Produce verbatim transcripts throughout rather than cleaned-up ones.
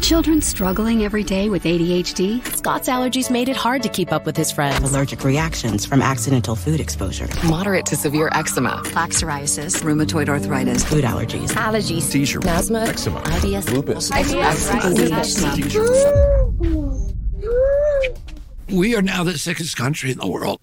children struggling every day with A D H D? Scott's allergies made it hard to keep up with his friends. Allergic reactions from accidental food exposure. Moderate to severe eczema. Plaque psoriasis. Rheumatoid arthritis. Food allergies. Allergies. Seizure. Asthma. Eczema. I B S. Lupus. A D H D. We are now the sickest country in the world.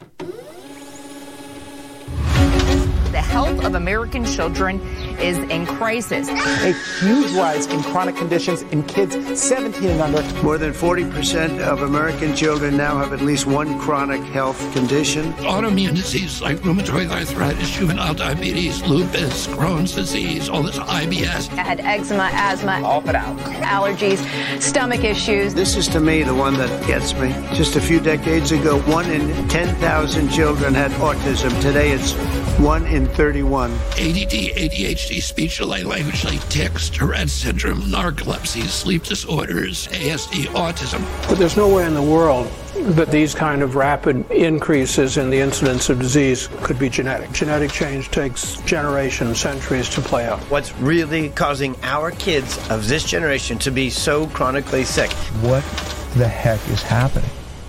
The health of American children is in crisis. A huge rise in chronic conditions in kids seventeen and under. More than forty percent of American children now have at least one chronic health condition. Autoimmune disease like rheumatoid arthritis, juvenile diabetes, lupus, Crohn's disease, all this I B S. I had eczema, asthma, all put out. Allergies, stomach issues. This is, to me, the one that gets me. Just a few decades ago, one in ten thousand children had autism. Today, it's one in thirty-one. A D D, A D H D, speech delay, language delay, tics, Tourette's syndrome, narcolepsy, sleep disorders, A S D, autism. But there's no way in the world that these kind of rapid increases in the incidence of disease could be genetic. Genetic change takes generations, centuries to play out. What's really causing our kids of this generation to be so chronically sick? What the heck is happening?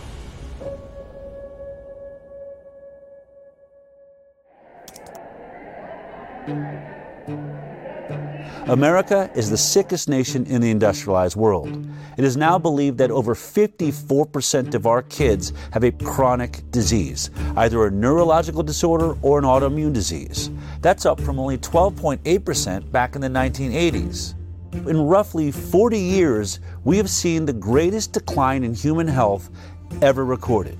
America is the sickest nation in the industrialized world. It is now believed that over fifty-four percent of our kids have a chronic disease, either a neurological disorder or an autoimmune disease. That's up from only twelve point eight percent back in the nineteen eighties. In roughly forty years, we have seen the greatest decline in human health ever recorded.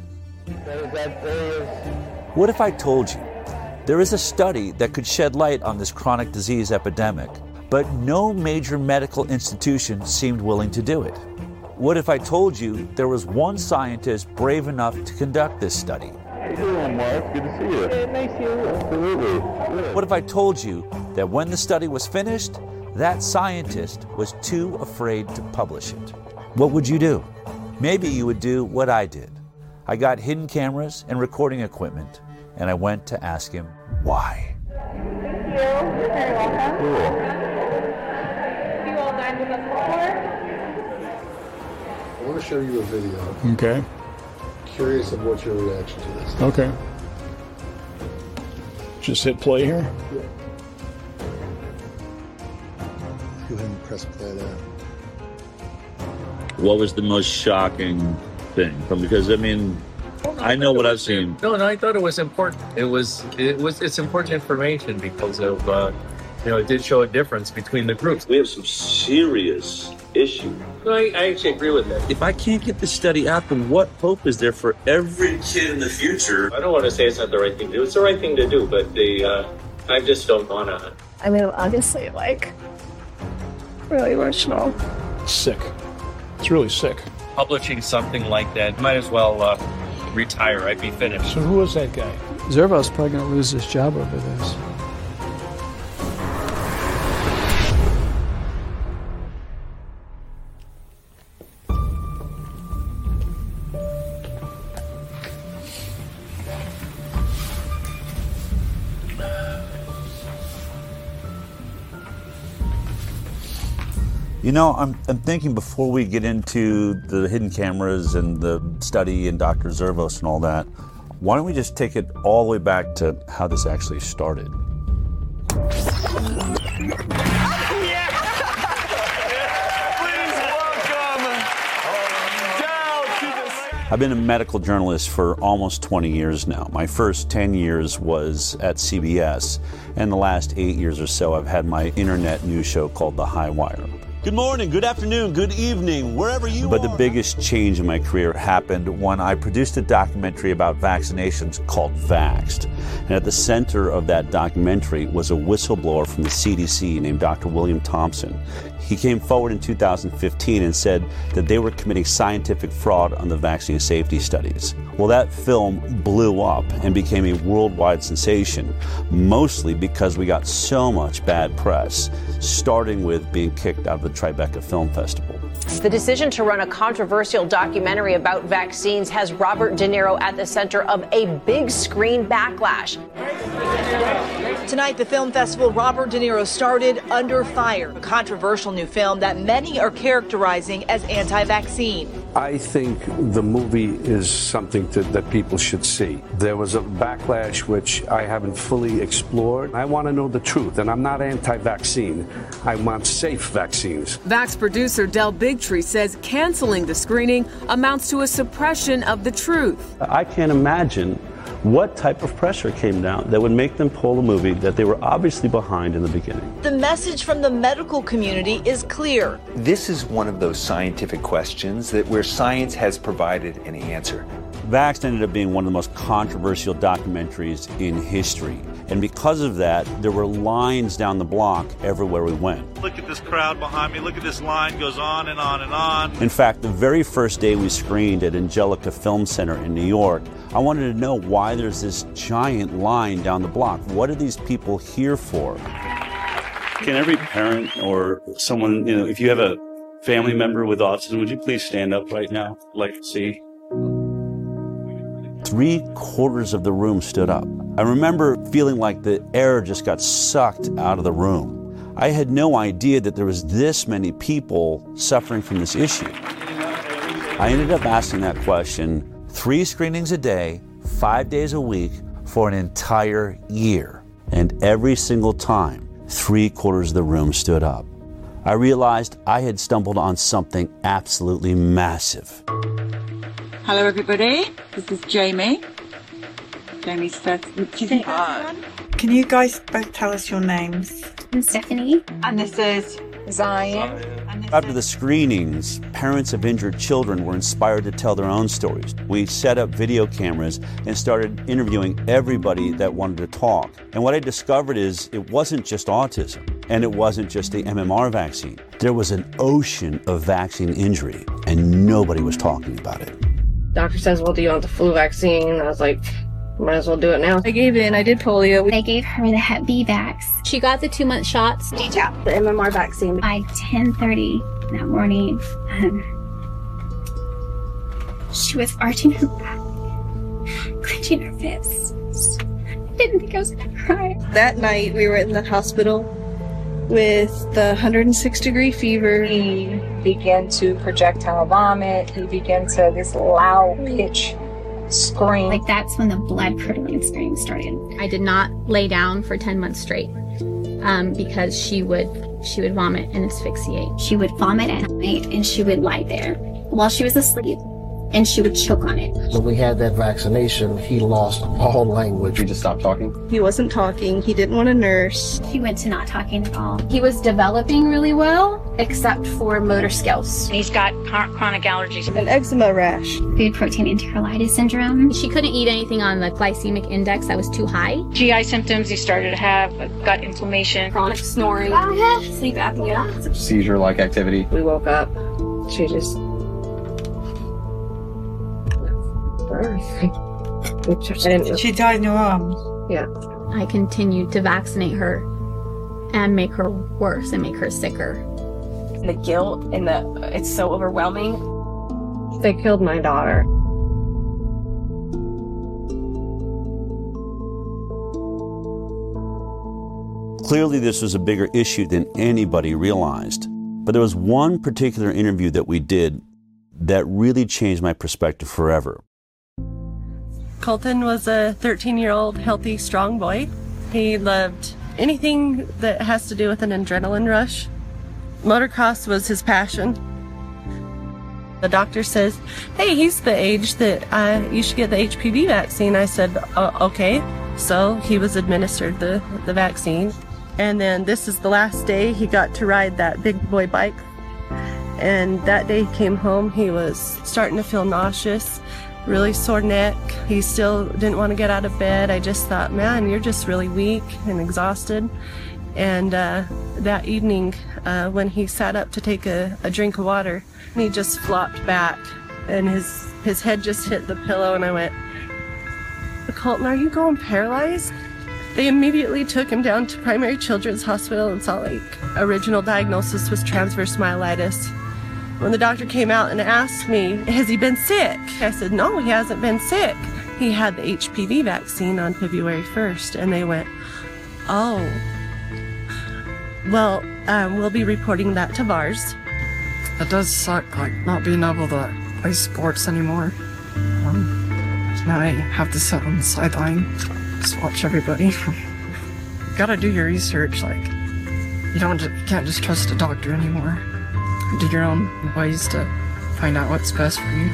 What if I told you there is a study that could shed light on this chronic disease epidemic, but no major medical institution seemed willing to do it? What if I told you there was one scientist brave enough to conduct this study? How you doing, Mark? Good to see you. Yeah, nice to see you. Absolutely. Yeah. What if I told you that when the study was finished, that scientist was too afraid to publish it? What would you do? Maybe you would do what I did. I got hidden cameras and recording equipment, and I went to ask him why. Thank you. You're very welcome. Cool. Have you all dined with us before? I want to show you a video. Okay. Curious of what your reaction to this is. Okay. Just hit play here. Yeah. Go ahead and press play there. What was the most shocking thing? Because I mean, Well, no, I know I what I've was, seen. No, no, I thought it was important. It was, it was, it's important information because of, uh, you know, it did show a difference between the groups. We have some serious issues. No, I, I actually agree with that. If I can't get this study out, then what hope is there for every kid in the future? I don't want to say it's not the right thing to do. It's the right thing to do, but the, uh, I just don't want to. I mean, obviously, like, really emotional. Sick. It's really sick. Publishing something like that, might as well uh, retire. I'd be finished. So who was that guy? Zervo's probably going to lose his job over this. You know, I'm, I'm thinking before we get into the hidden cameras and the study and Doctor Zervos and all that, why don't we just take it all the way back to how this actually started? I've been a medical journalist for almost twenty years now. My first ten years was at C B S, and the last eight years or so I've had my internet news show called The High Wire. Good morning, good afternoon, good evening, wherever you but are. But the biggest change in my career happened when I produced a documentary about vaccinations called Vaxxed. And at the center of that documentary was a whistleblower from the C D C named Doctor William Thompson. He came forward in two thousand fifteen and said that they were committing scientific fraud on the vaccine safety studies. Well, that film blew up and became a worldwide sensation, mostly because we got so much bad press, starting with being kicked out of the Tribeca Film Festival. The decision to run a controversial documentary about vaccines has Robert De Niro at the center of a big screen backlash. Tonight, the film festival Robert De Niro started Under Fire, a controversial new film that many are characterizing as anti-vaccine. I think the movie is something to, that people should see. There was a backlash which I haven't fully explored. I want to know the truth, and I'm not anti-vaccine. I want safe vaccines. Vax producer Del Bigtree says canceling the screening amounts to a suppression of the truth. I can't imagine what type of pressure came down that would make them pull a movie that they were obviously behind in the beginning. The message from the medical community is clear. This is one of those scientific questions that where science has provided an answer. Vaxxed ended up being one of the most controversial documentaries in history. And because of that, there were lines down the block everywhere we went. Look at this crowd behind me. Look at this line goes on and on and on. In fact, the very first day we screened at Angelica Film Center in New York, I wanted to know why there's this giant line down the block. What are these people here for? Can every parent or someone, you know, if you have a family member with autism, would you please stand up right now? I'd like to see. Three quarters of the room stood up. I remember feeling like the air just got sucked out of the room. I had no idea that there was this many people suffering from this issue. I ended up asking that question three screenings a day, five days a week for an entire year. And every single time, three quarters of the room stood up. I realized I had stumbled on something absolutely massive. Hello, everybody. This is Jamie. Jamie's first. Uh, Can you guys both tell us your names? I'm Stephanie. And this is Zion. After the screenings, parents of injured children were inspired to tell their own stories. We set up video cameras and started interviewing everybody that wanted to talk. And what I discovered is it wasn't just autism, and it wasn't just the M M R vaccine. There was an ocean of vaccine injury, and nobody was talking about it. Doctor says, well, do you want the flu vaccine? I was like, might as well do it now. I gave it and I did polio. They gave her the Hep B vax. She got the two-month shots. Detail. The M M R vaccine. By ten thirty that morning, um, she was arching her back, clenching her fists. I didn't think I was going to cry. That night, we were in the hospital with the one hundred six degree fever. He began to projectile vomit. He began to this loud pitch scream. Like that's when the blood curdling scream started. I did not lay down for ten months straight um, because she would she would vomit and asphyxiate. She would vomit at night and she would lie there while she was asleep and she would choke on it. When we had that vaccination, he lost all language. He just stopped talking? He wasn't talking. He didn't want to nurse. He went to not talking at all. He was developing really well, except for motor skills. He's got chronic allergies. An eczema rash. Food protein enterolitis syndrome. She couldn't eat anything on the glycemic index that was too high. G I symptoms. He started to have a gut inflammation. Chronic snoring. Sleep apnea. Seizure-like activity. We woke up. She just... She died in your arms? Yeah. I continued to vaccinate her and make her worse and make her sicker. The guilt and the, it's so overwhelming. They killed my daughter. Clearly, this was a bigger issue than anybody realized. But there was one particular interview that we did that really changed my perspective forever. Colton was a thirteen-year-old healthy, strong boy. He loved anything that has to do with an adrenaline rush. Motocross was his passion. The doctor says, hey, he's the age that uh, you should get the H P V vaccine. I said, uh, okay. So he was administered the, the vaccine. And then this is the last day he got to ride that big boy bike. And that day he came home, he was starting to feel nauseous, really sore neck. He still didn't want to get out of bed. I just thought, man, you're just really weak and exhausted. And uh, that evening, uh, when he sat up to take a, a drink of water, he just flopped back and his, his head just hit the pillow, and I went, Colton, are you going paralyzed? They immediately took him down to Primary Children's Hospital in Salt Lake. Original diagnosis was transverse myelitis. When the doctor came out and asked me, has he been sick? I said, no, he hasn't been sick. He had the H P V vaccine on February first, and they went, oh, well, um, we'll be reporting that to V A R S. It does suck, like, not being able to play sports anymore. Um, now I have to sit on the sideline, just watch everybody. You gotta do your research, like, you don't, you can't just trust a doctor anymore. Do your own ways to find out what's best for you.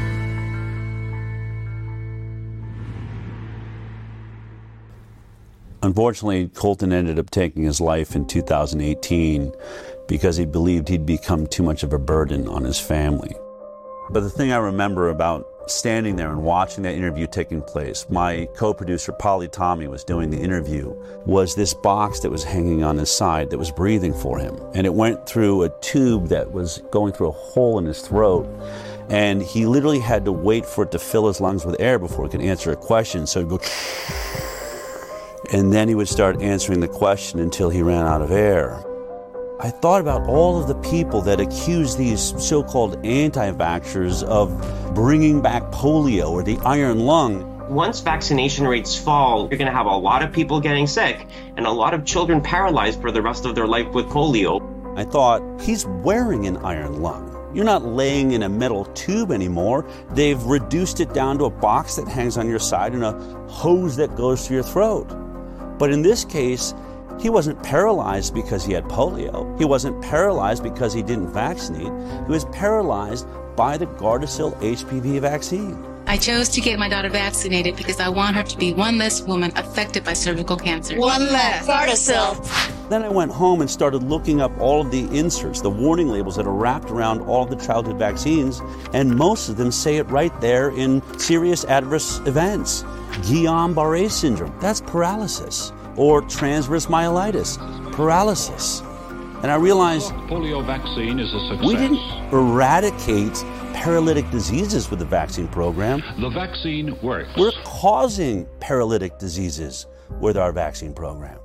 Unfortunately, Colton ended up taking his life in two thousand eighteen because he believed he'd become too much of a burden on his family. But the thing I remember about standing there and watching that interview taking place, my co-producer Polly Tommy was doing the interview, was this box that was hanging on his side that was breathing for him. And it went through a tube that was going through a hole in his throat. And he literally had to wait for it to fill his lungs with air before he could answer a question. So he'd go, and then he would start answering the question until he ran out of air. I thought about all of the people that accuse these so-called anti-vaxxers of bringing back polio or the iron lung. Once vaccination rates fall, you're going to have a lot of people getting sick and a lot of children paralyzed for the rest of their life with polio. I thought, he's wearing an iron lung. You're not laying in a metal tube anymore. They've reduced it down to a box that hangs on your side and a hose that goes to your throat. But in this case, he wasn't paralyzed because he had polio. He wasn't paralyzed because he didn't vaccinate. He was paralyzed by the Gardasil H P V vaccine. I chose to get my daughter vaccinated because I want her to be one less woman affected by cervical cancer. One less. Gardasil. Then I went home and started looking up all of the inserts, the warning labels that are wrapped around all of the childhood vaccines, and most of them say it right there in serious adverse events. Guillain-Barré syndrome, that's paralysis. Or transverse myelitis, paralysis. And I realized polio vaccine is a success. We didn't eradicate paralytic diseases with the vaccine program. The vaccine works. We're causing paralytic diseases with our vaccine program.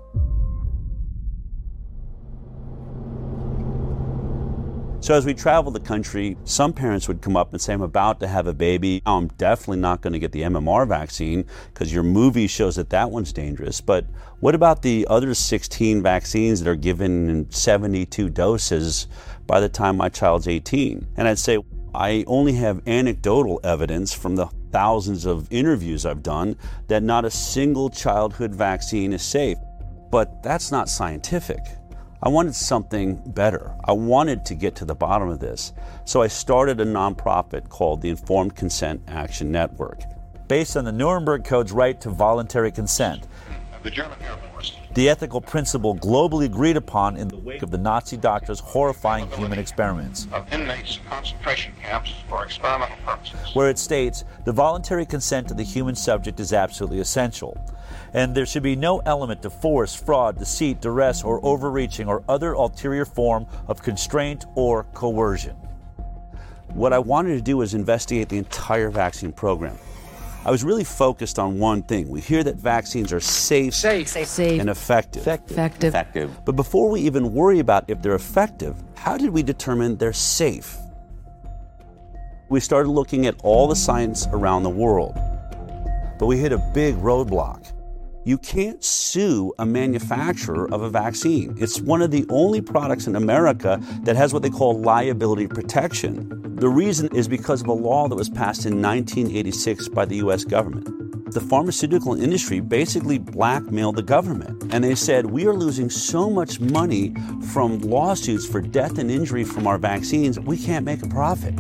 So as we traveled the country, some parents would come up and say, I'm about to have a baby. I'm definitely not going to get the M M R vaccine because your movie shows that that one's dangerous. But what about the other sixteen vaccines that are given in seventy-two doses by the time my child's eighteen? And I'd say, I only have anecdotal evidence from the thousands of interviews I've done that not a single childhood vaccine is safe. But that's not scientific. I wanted something better. I wanted to get to the bottom of this. So I started a nonprofit called the Informed Consent Action Network. Based on the Nuremberg Code's right to voluntary consent, the German Air Force, the ethical principle globally agreed upon in the wake of the Nazi doctors' horrifying human experiments, of inmates in concentration camps for experimental purposes, where it states the voluntary consent of the human subject is absolutely essential, and there should be no element of force, fraud, deceit, duress, or overreaching or other ulterior form of constraint or coercion. What I wanted to do was investigate the entire vaccine program. I was really focused on one thing. We hear that vaccines are safe, safe, safe, safe. and effective. Effective. Effective. effective. But before we even worry about if they're effective, how did we determine they're safe? We started looking at all the science around the world, but we hit a big roadblock. You can't sue a manufacturer of a vaccine. It's one of the only products in America that has what they call liability protection. The reason is because of a law that was passed in nineteen eighty-six by the U S government. The pharmaceutical industry basically blackmailed the government, and they said, we are losing so much money from lawsuits for death and injury from our vaccines, we can't make a profit.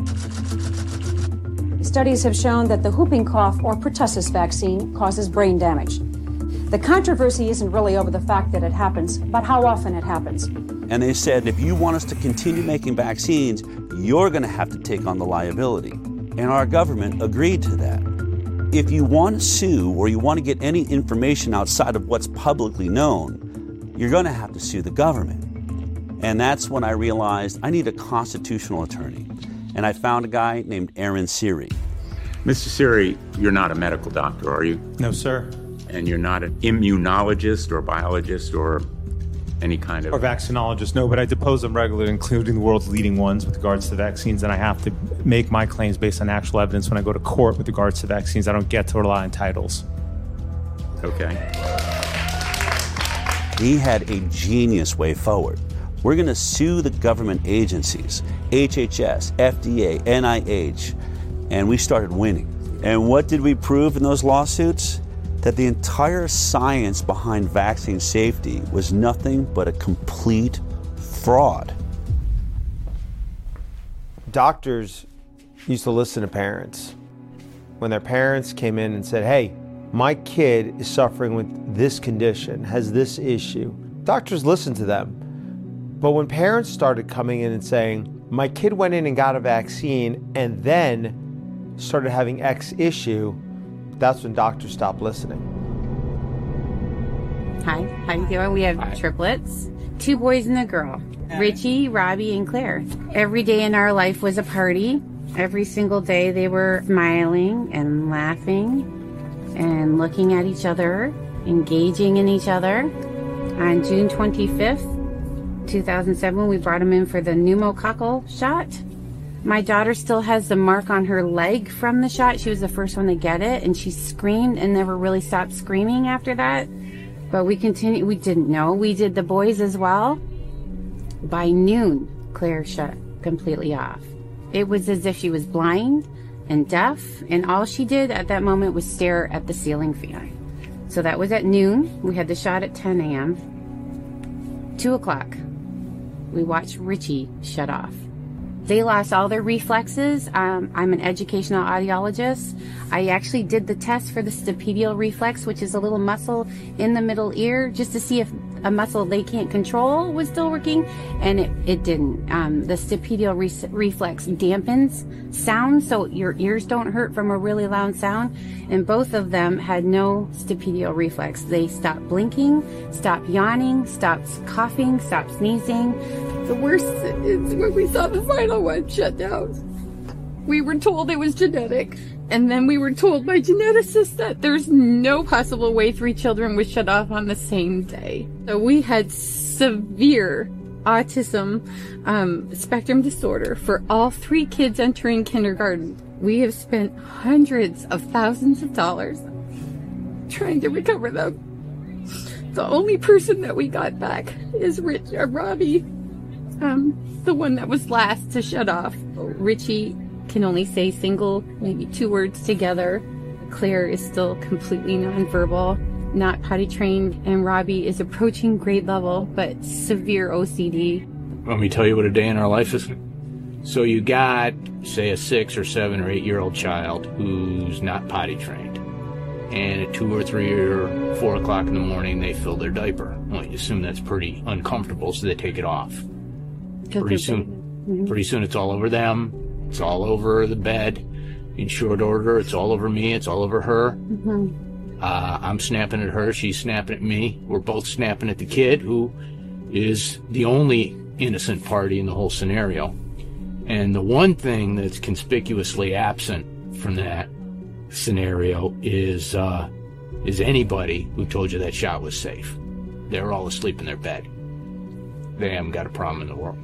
Studies have shown that the whooping cough or pertussis vaccine causes brain damage. The controversy isn't really over the fact that it happens, but how often it happens. And they said, if you want us to continue making vaccines, you're going to have to take on the liability. And our government agreed to that. If you want to sue or you want to get any information outside of what's publicly known, you're going to have to sue the government. And that's when I realized I need a constitutional attorney. And I found a guy named Aaron Siri. Mister Siri, you're not a medical doctor, are you? No, sir. And you're not an immunologist or biologist or any kind of... Or vaccinologists, no, but I depose them regularly, including the world's leading ones with regards to vaccines, and I have to make my claims based on actual evidence when I go to court with regards to vaccines. I don't get to rely on titles. Okay. He had a genius way forward. We're going to sue the government agencies, H H S, F D A, N I H, and we started winning. And what did we prove in those lawsuits? That the entire science behind vaccine safety was nothing but a complete fraud. Doctors used to listen to parents. When their parents came in and said, hey, my kid is suffering with this condition, has this issue, doctors listened to them. But when parents started coming in and saying, my kid went in and got a vaccine and then started having X issue, that's when doctors stopped listening. Hi, how you doing? We have Hi. triplets, two boys and a girl, Richie, Robbie, and Claire. Every day in our life was a party. Every single day they were smiling and laughing and looking at each other, engaging in each other. On June twenty-fifth, two thousand seven, we brought them in for the pneumococcal shot. My daughter still has the mark on her leg from the shot. She was the first one to get it, and she screamed and never really stopped screaming after that. But we continued. We didn't know. We did the boys as well. By noon, Claire shut completely off. It was as if she was blind and deaf, and all she did at that moment was stare at the ceiling fan. So that was at noon. We had the shot at ten a.m. Two o'clock, we watched Richie shut off. They lost all their reflexes. Um, I'm an educational audiologist. I actually did the test for the stapedial reflex, which is a little muscle in the middle ear, just to see if a muscle they can't control was still working, and it, it didn't. Um, the stapedial re reflex dampens sound, so your ears don't hurt from a really loud sound, and both of them had no stapedial reflex. They stopped blinking, stopped yawning, stopped coughing, stopped sneezing. The worst is when we saw the final one shut down. We were told it was genetic, and then we were told by geneticists that there's no possible way three children would shut off on the same day. So we had severe autism um, spectrum disorder for all three kids entering kindergarten. We have spent hundreds of thousands of dollars trying to recover them. The only person that we got back is Rich, uh, Robbie. Um, the one that was last to shut off. Richie can only say single, maybe two words together. Claire is still completely nonverbal, not potty trained, and Robbie is approaching grade level, but severe O C D. Let me tell you what a day in our life is. So you got, say, a six or seven or eight year old child who's not potty trained. And at two or three or four o'clock in the morning, they fill their diaper. Well, you assume that's pretty uncomfortable, so they take it off. Pretty soon, mm-hmm. pretty soon it's all over them. It's all over the bed. In short order, it's all over me. It's all over her. Mm-hmm. uh, I'm snapping at her. She's snapping at me. We're both snapping at the kid, who is the only innocent party in the whole scenario. And the one thing that's conspicuously absent from that scenario is uh, is anybody who told you that shot was safe. They were all asleep in their bed. They haven't got a problem in the world.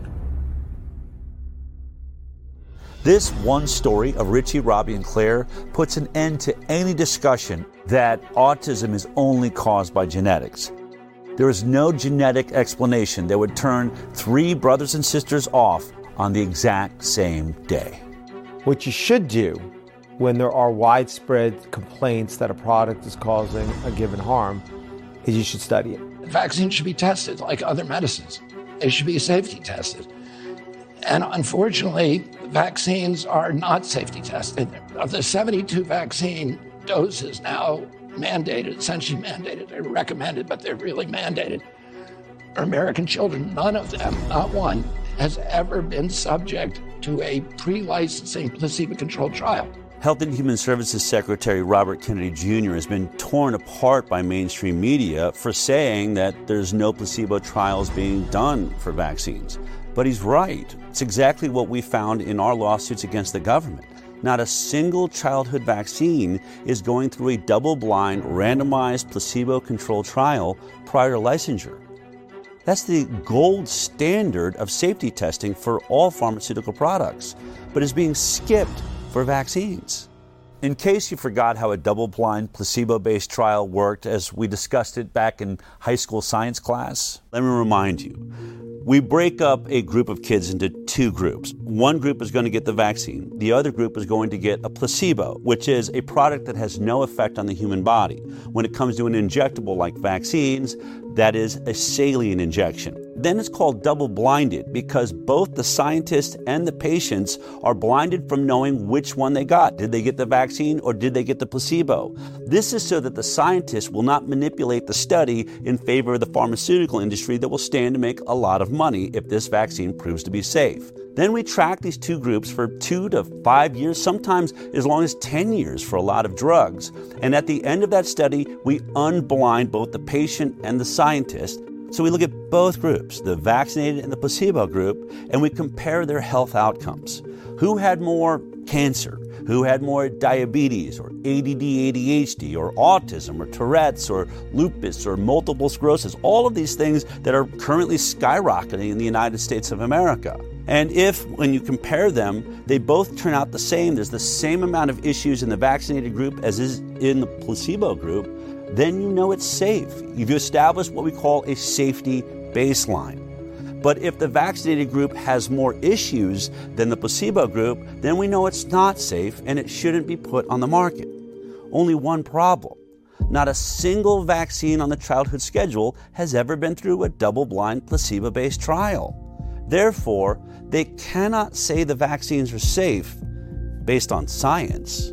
This one story of Richie, Robbie, and Claire puts an end to any discussion that autism is only caused by genetics. There is no genetic explanation that would turn three brothers and sisters off on the exact same day. What you should do when there are widespread complaints that a product is causing a given harm is you should study it. Vaccines should be tested like other medicines. They should be safety tested. And unfortunately, vaccines are not safety tested. Of the seventy-two vaccine doses now mandated, essentially mandated, they're recommended, but they're really mandated, for American children, none of them, not one, has ever been subject to a pre-licensing placebo-controlled trial. Health and Human Services Secretary Robert Kennedy Junior has been torn apart by mainstream media for saying that there's no placebo trials being done for vaccines. But he's right. It's exactly what we found in our lawsuits against the government. Not a single childhood vaccine is going through a double-blind, randomized, placebo-controlled trial prior to licensure. That's the gold standard of safety testing for all pharmaceutical products, but is being skipped for vaccines. In case you forgot how a double-blind, placebo-based trial worked as we discussed it back in high school science class, let me remind you. We break up a group of kids into two groups. One group is going to get the vaccine. The other group is going to get a placebo, which is a product that has no effect on the human body. When it comes to an injectable like vaccines, that is a saline injection. Then it's called double-blinded because both the scientists and the patients are blinded from knowing which one they got. Did they get the vaccine or did they get the placebo? This is so that the scientists will not manipulate the study in favor of the pharmaceutical industry that will stand to make a lot of money if this vaccine proves to be safe. Then we track these two groups for two to five years, sometimes as long as ten years for a lot of drugs. And at the end of that study, we unblind both the patient and the scientist. So we look at both groups, the vaccinated and the placebo group, and we compare their health outcomes. Who had more cancer? Who had more diabetes or A D D, A D H D or autism or Tourette's or lupus or multiple sclerosis? All of these things that are currently skyrocketing in the United States of America. And if, when you compare them, they both turn out the same, there's the same amount of issues in the vaccinated group as is in the placebo group, then you know it's safe. You've established what we call a safety baseline. But if the vaccinated group has more issues than the placebo group, then we know it's not safe and it shouldn't be put on the market. Only one problem. Not a single vaccine on the childhood schedule has ever been through a double-blind, placebo-based trial. Therefore, they cannot say the vaccines are safe based on science.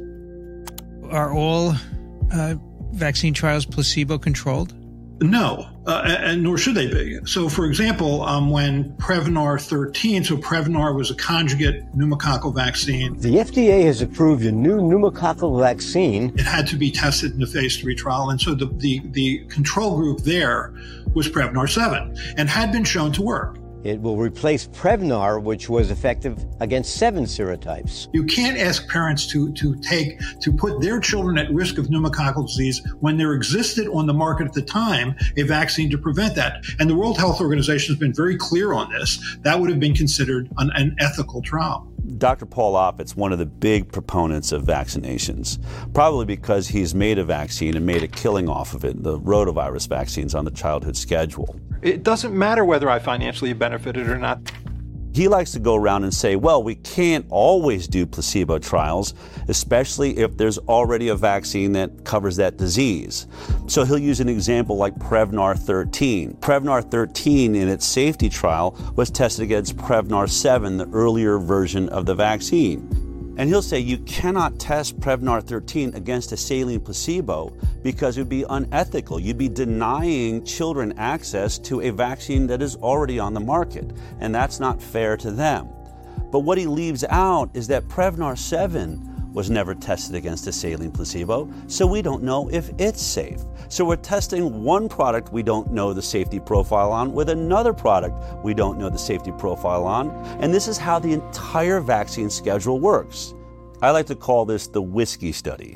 Are all uh, vaccine trials placebo-controlled? No, uh, and nor should they be. So, for example, um, when Prevnar thirteen, so Prevnar was a conjugate pneumococcal vaccine. The F D A has approved a new pneumococcal vaccine. It had to be tested in a phase three trial, and so the, the, the control group there was Prevnar seven and had been shown to work. It will replace Prevnar, which was effective against seven serotypes. You can't ask parents to, to take, to put their children at risk of pneumococcal disease when there existed on the market at the time a vaccine to prevent that. And the World Health Organization has been very clear on this. That would have been considered an, an ethical trial. Doctor Paul Offit's one of the big proponents of vaccinations, probably because he's made a vaccine and made a killing off of it, the rotavirus vaccines on the childhood schedule. It doesn't matter whether I financially benefited or not. He likes to go around and say, well, we can't always do placebo trials, especially if there's already a vaccine that covers that disease. So he'll use an example like Prevnar thirteen. Prevnar thirteen in its safety trial was tested against Prevnar seven, the earlier version of the vaccine. And he'll say you cannot test Prevnar thirteen against a saline placebo because it would be unethical. You'd be denying children access to a vaccine that is already on the market, and that's not fair to them. But what he leaves out is that Prevnar seven was never tested against a saline placebo, so we don't know if it's safe. So we're testing one product we don't know the safety profile on with another product we don't know the safety profile on, and this is how the entire vaccine schedule works. I like to call this the whiskey study.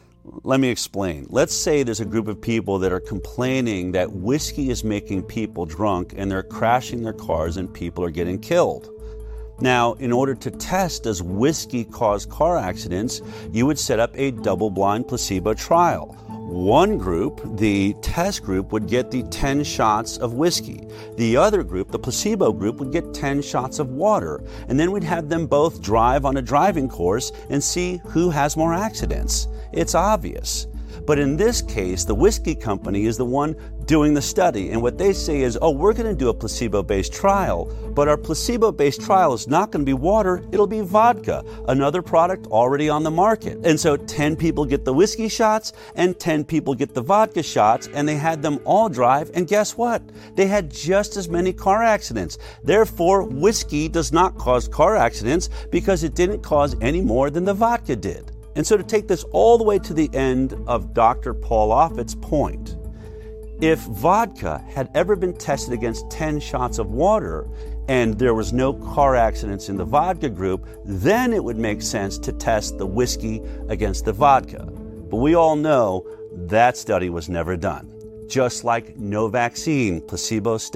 Let me explain. Let's say there's a group of people that are complaining that whiskey is making people drunk and they're crashing their cars and people are getting killed. Now, in order to test does whiskey cause car accidents, you would set up a double-blind placebo trial. One group, the test group, would get the ten shots of whiskey. The other group, the placebo group, would get ten shots of water. And then we'd have them both drive on a driving course and see who has more accidents. It's obvious. But in this case, the whiskey company is the one doing the study. And what they say is, oh, we're going to do a placebo-based trial, but our placebo-based trial is not going to be water, it'll be vodka, another product already on the market. And so ten people get the whiskey shots and ten people get the vodka shots, and they had them all drive, and guess what? They had just as many car accidents. Therefore, whiskey does not cause car accidents because it didn't cause any more than the vodka did. And so to take this all the way to the end of Doctor Paul Offit's point, if vodka had ever been tested against ten shots of water and there was no car accidents in the vodka group, then it would make sense to test the whiskey against the vodka. But we all know that study was never done, just like no vaccine placebo study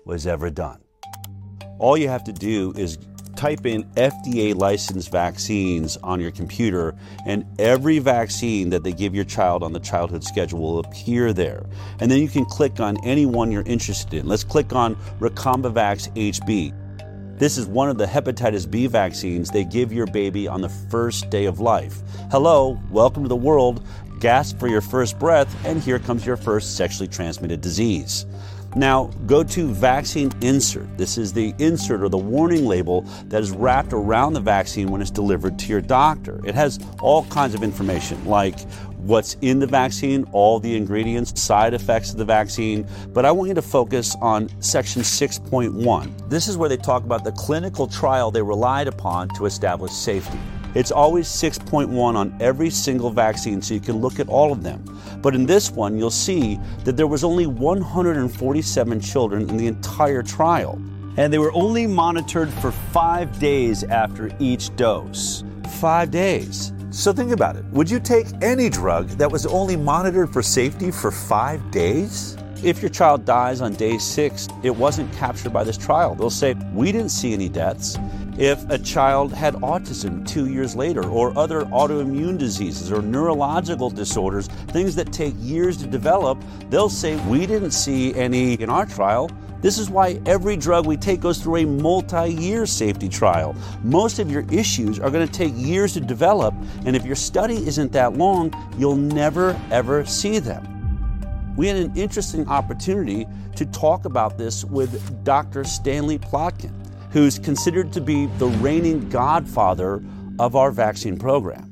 was ever done. All you have to do is type in F D A licensed vaccines on your computer, and every vaccine that they give your child on the childhood schedule will appear there. And then you can click on any one you're interested in. Let's click on Recombavax H B. This is one of the hepatitis B vaccines they give your baby on the first day of life. Hello, welcome to the world. Gasp for your first breath, and here comes your first sexually transmitted disease. Now, go to Vaccine Insert. This is the insert or the warning label that is wrapped around the vaccine when it's delivered to your doctor. It has all kinds of information, like what's in the vaccine, all the ingredients, side effects of the vaccine. But I want you to focus on section six point one. This is where they talk about the clinical trial they relied upon to establish safety. It's always six point one on every single vaccine, so you can look at all of them. But in this one, you'll see that there was only one hundred forty-seven children in the entire trial. And they were only monitored for five days after each dose. Five days. So think about it. Would you take any drug that was only monitored for safety for five days? If your child dies on day six, it wasn't captured by this trial. They'll say, we didn't see any deaths. If a child had autism two years later, or other autoimmune diseases or neurological disorders, things that take years to develop, they'll say, we didn't see any in our trial. This is why every drug we take goes through a multi-year safety trial. Most of your issues are going to take years to develop, and if your study isn't that long, you'll never, ever see them. We had an interesting opportunity to talk about this with Doctor Stanley Plotkin, who's considered to be the reigning godfather of our vaccine program.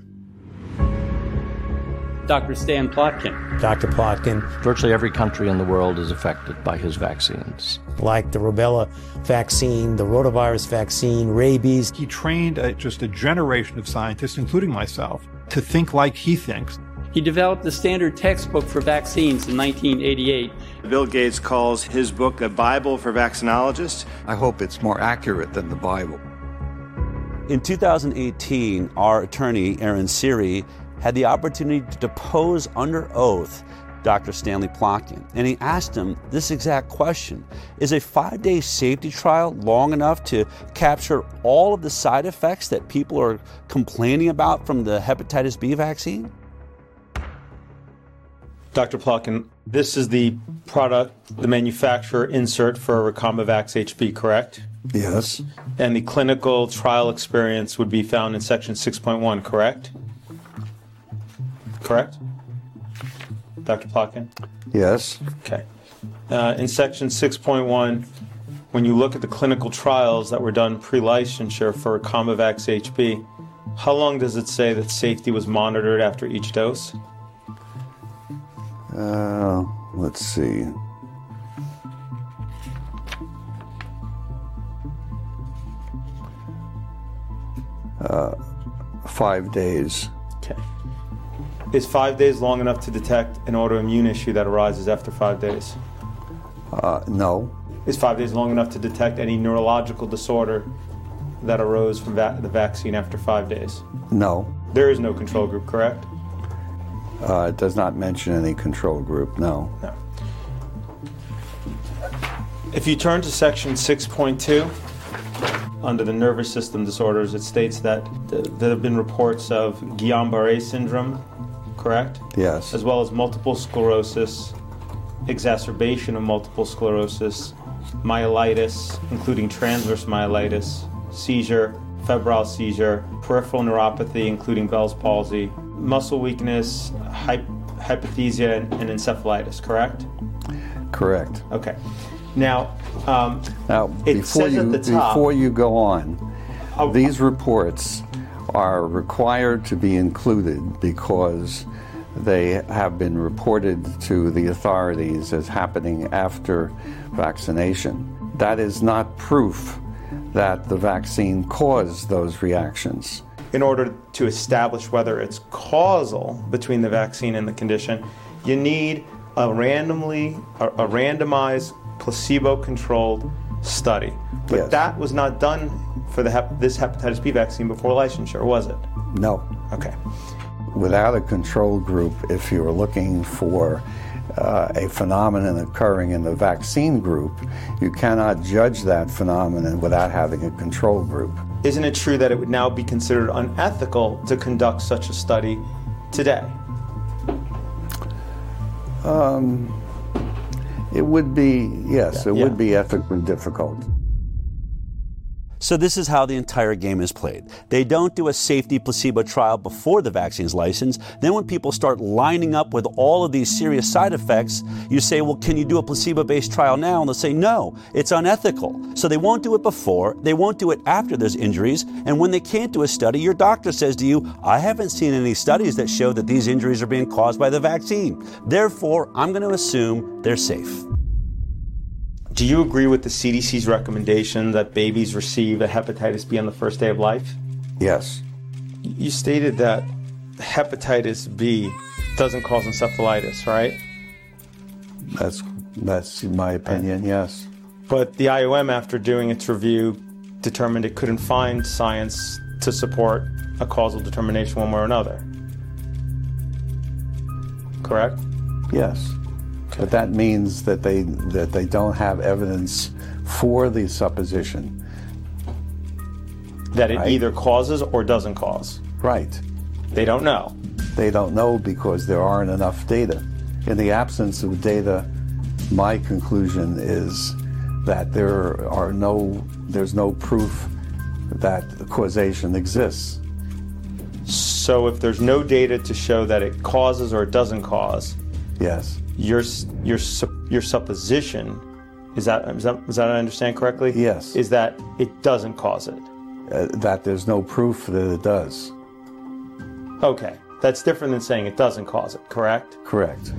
Doctor Stan Plotkin. Doctor Plotkin. Virtually every country in the world is affected by his vaccines. Like the rubella vaccine, the rotavirus vaccine, rabies. He trained a, just a generation of scientists, including myself, to think like he thinks. He developed the standard textbook for vaccines in nineteen eighty-eight. Bill Gates calls his book a Bible for vaccinologists. I hope it's more accurate than the Bible. In two thousand eighteen, our attorney, Aaron Siri, had the opportunity to depose under oath Doctor Stanley Plotkin, and he asked him this exact question. Is a five-day safety trial long enough to capture all of the side effects that people are complaining about from the hepatitis B vaccine? Doctor Plotkin, this is the product, the manufacturer insert for Recombavax H B, correct? Yes. And the clinical trial experience would be found in section six point one, correct? Correct? Doctor Plotkin? Yes. Okay. Uh, in section six point one, when you look at the clinical trials that were done pre-licensure for Recombavax H B, how long does it say that safety was monitored after each dose? Uh, let's see. Uh, five days. Okay. Is five days long enough to detect an autoimmune issue that arises after five days? Uh, no. Is five days long enough to detect any neurological disorder that arose from va- the vaccine after five days? No. There is no control group, correct? Uh, it does not mention any control group, no. No. If you turn to section six point two, under the nervous system disorders, it states that th- there have been reports of Guillain-Barré syndrome, correct? Yes. As well as multiple sclerosis, exacerbation of multiple sclerosis, myelitis, including transverse myelitis, seizure, febrile seizure, peripheral neuropathy, including Bell's palsy, muscle weakness, hy- hypothesia, and, and encephalitis, correct? Correct. Okay. Now, um, now it before says you at the top, before you go on, oh, these reports are required to be included because they have been reported to the authorities as happening after vaccination. That is not proof that the vaccine caused those reactions. In order to establish whether it's causal between the vaccine and the condition, you need a randomly, a, a randomized, placebo-controlled study. But yes. That was not done for the hep- this hepatitis B vaccine before licensure, was it? No. Okay. Without a control group, if you're looking for uh, a phenomenon occurring in the vaccine group, you cannot judge that phenomenon without having a control group. Isn't it true that it would now be considered unethical to conduct such a study today? Um, it would be, yes, Yeah, it yeah. would be ethically difficult. So this is how the entire game is played. They don't do a safety placebo trial before the vaccine's licensed. Then when people start lining up with all of these serious side effects, you say, well, can you do a placebo-based trial now? And they'll say, no, it's unethical. So they won't do it before, they won't do it after there's injuries, and when they can't do a study, your doctor says to you, I haven't seen any studies that show that these injuries are being caused by the vaccine. Therefore, I'm going to assume they're safe. Do you agree with the C D C's recommendation that babies receive a hepatitis B on the first day of life? Yes. You stated that hepatitis B doesn't cause encephalitis, right? That's that's my opinion, yes. But the I O M, after doing its review, determined it couldn't find science to support a causal determination one way or another. Correct? Yes. But that means that they that they don't have evidence for the supposition. That it Right. either causes or doesn't cause. Right. They don't know. They don't know because there aren't enough data. In the absence of data, my conclusion is that there are no there's no proof that causation exists. So if there's no data to show that it causes or it doesn't cause, yes, your your sup- your supposition is that is that is that I understand correctly? Yes. Is that it doesn't cause it? Uh, that there's no proof that it does. Okay, that's different than saying it doesn't cause it. Correct? Correct.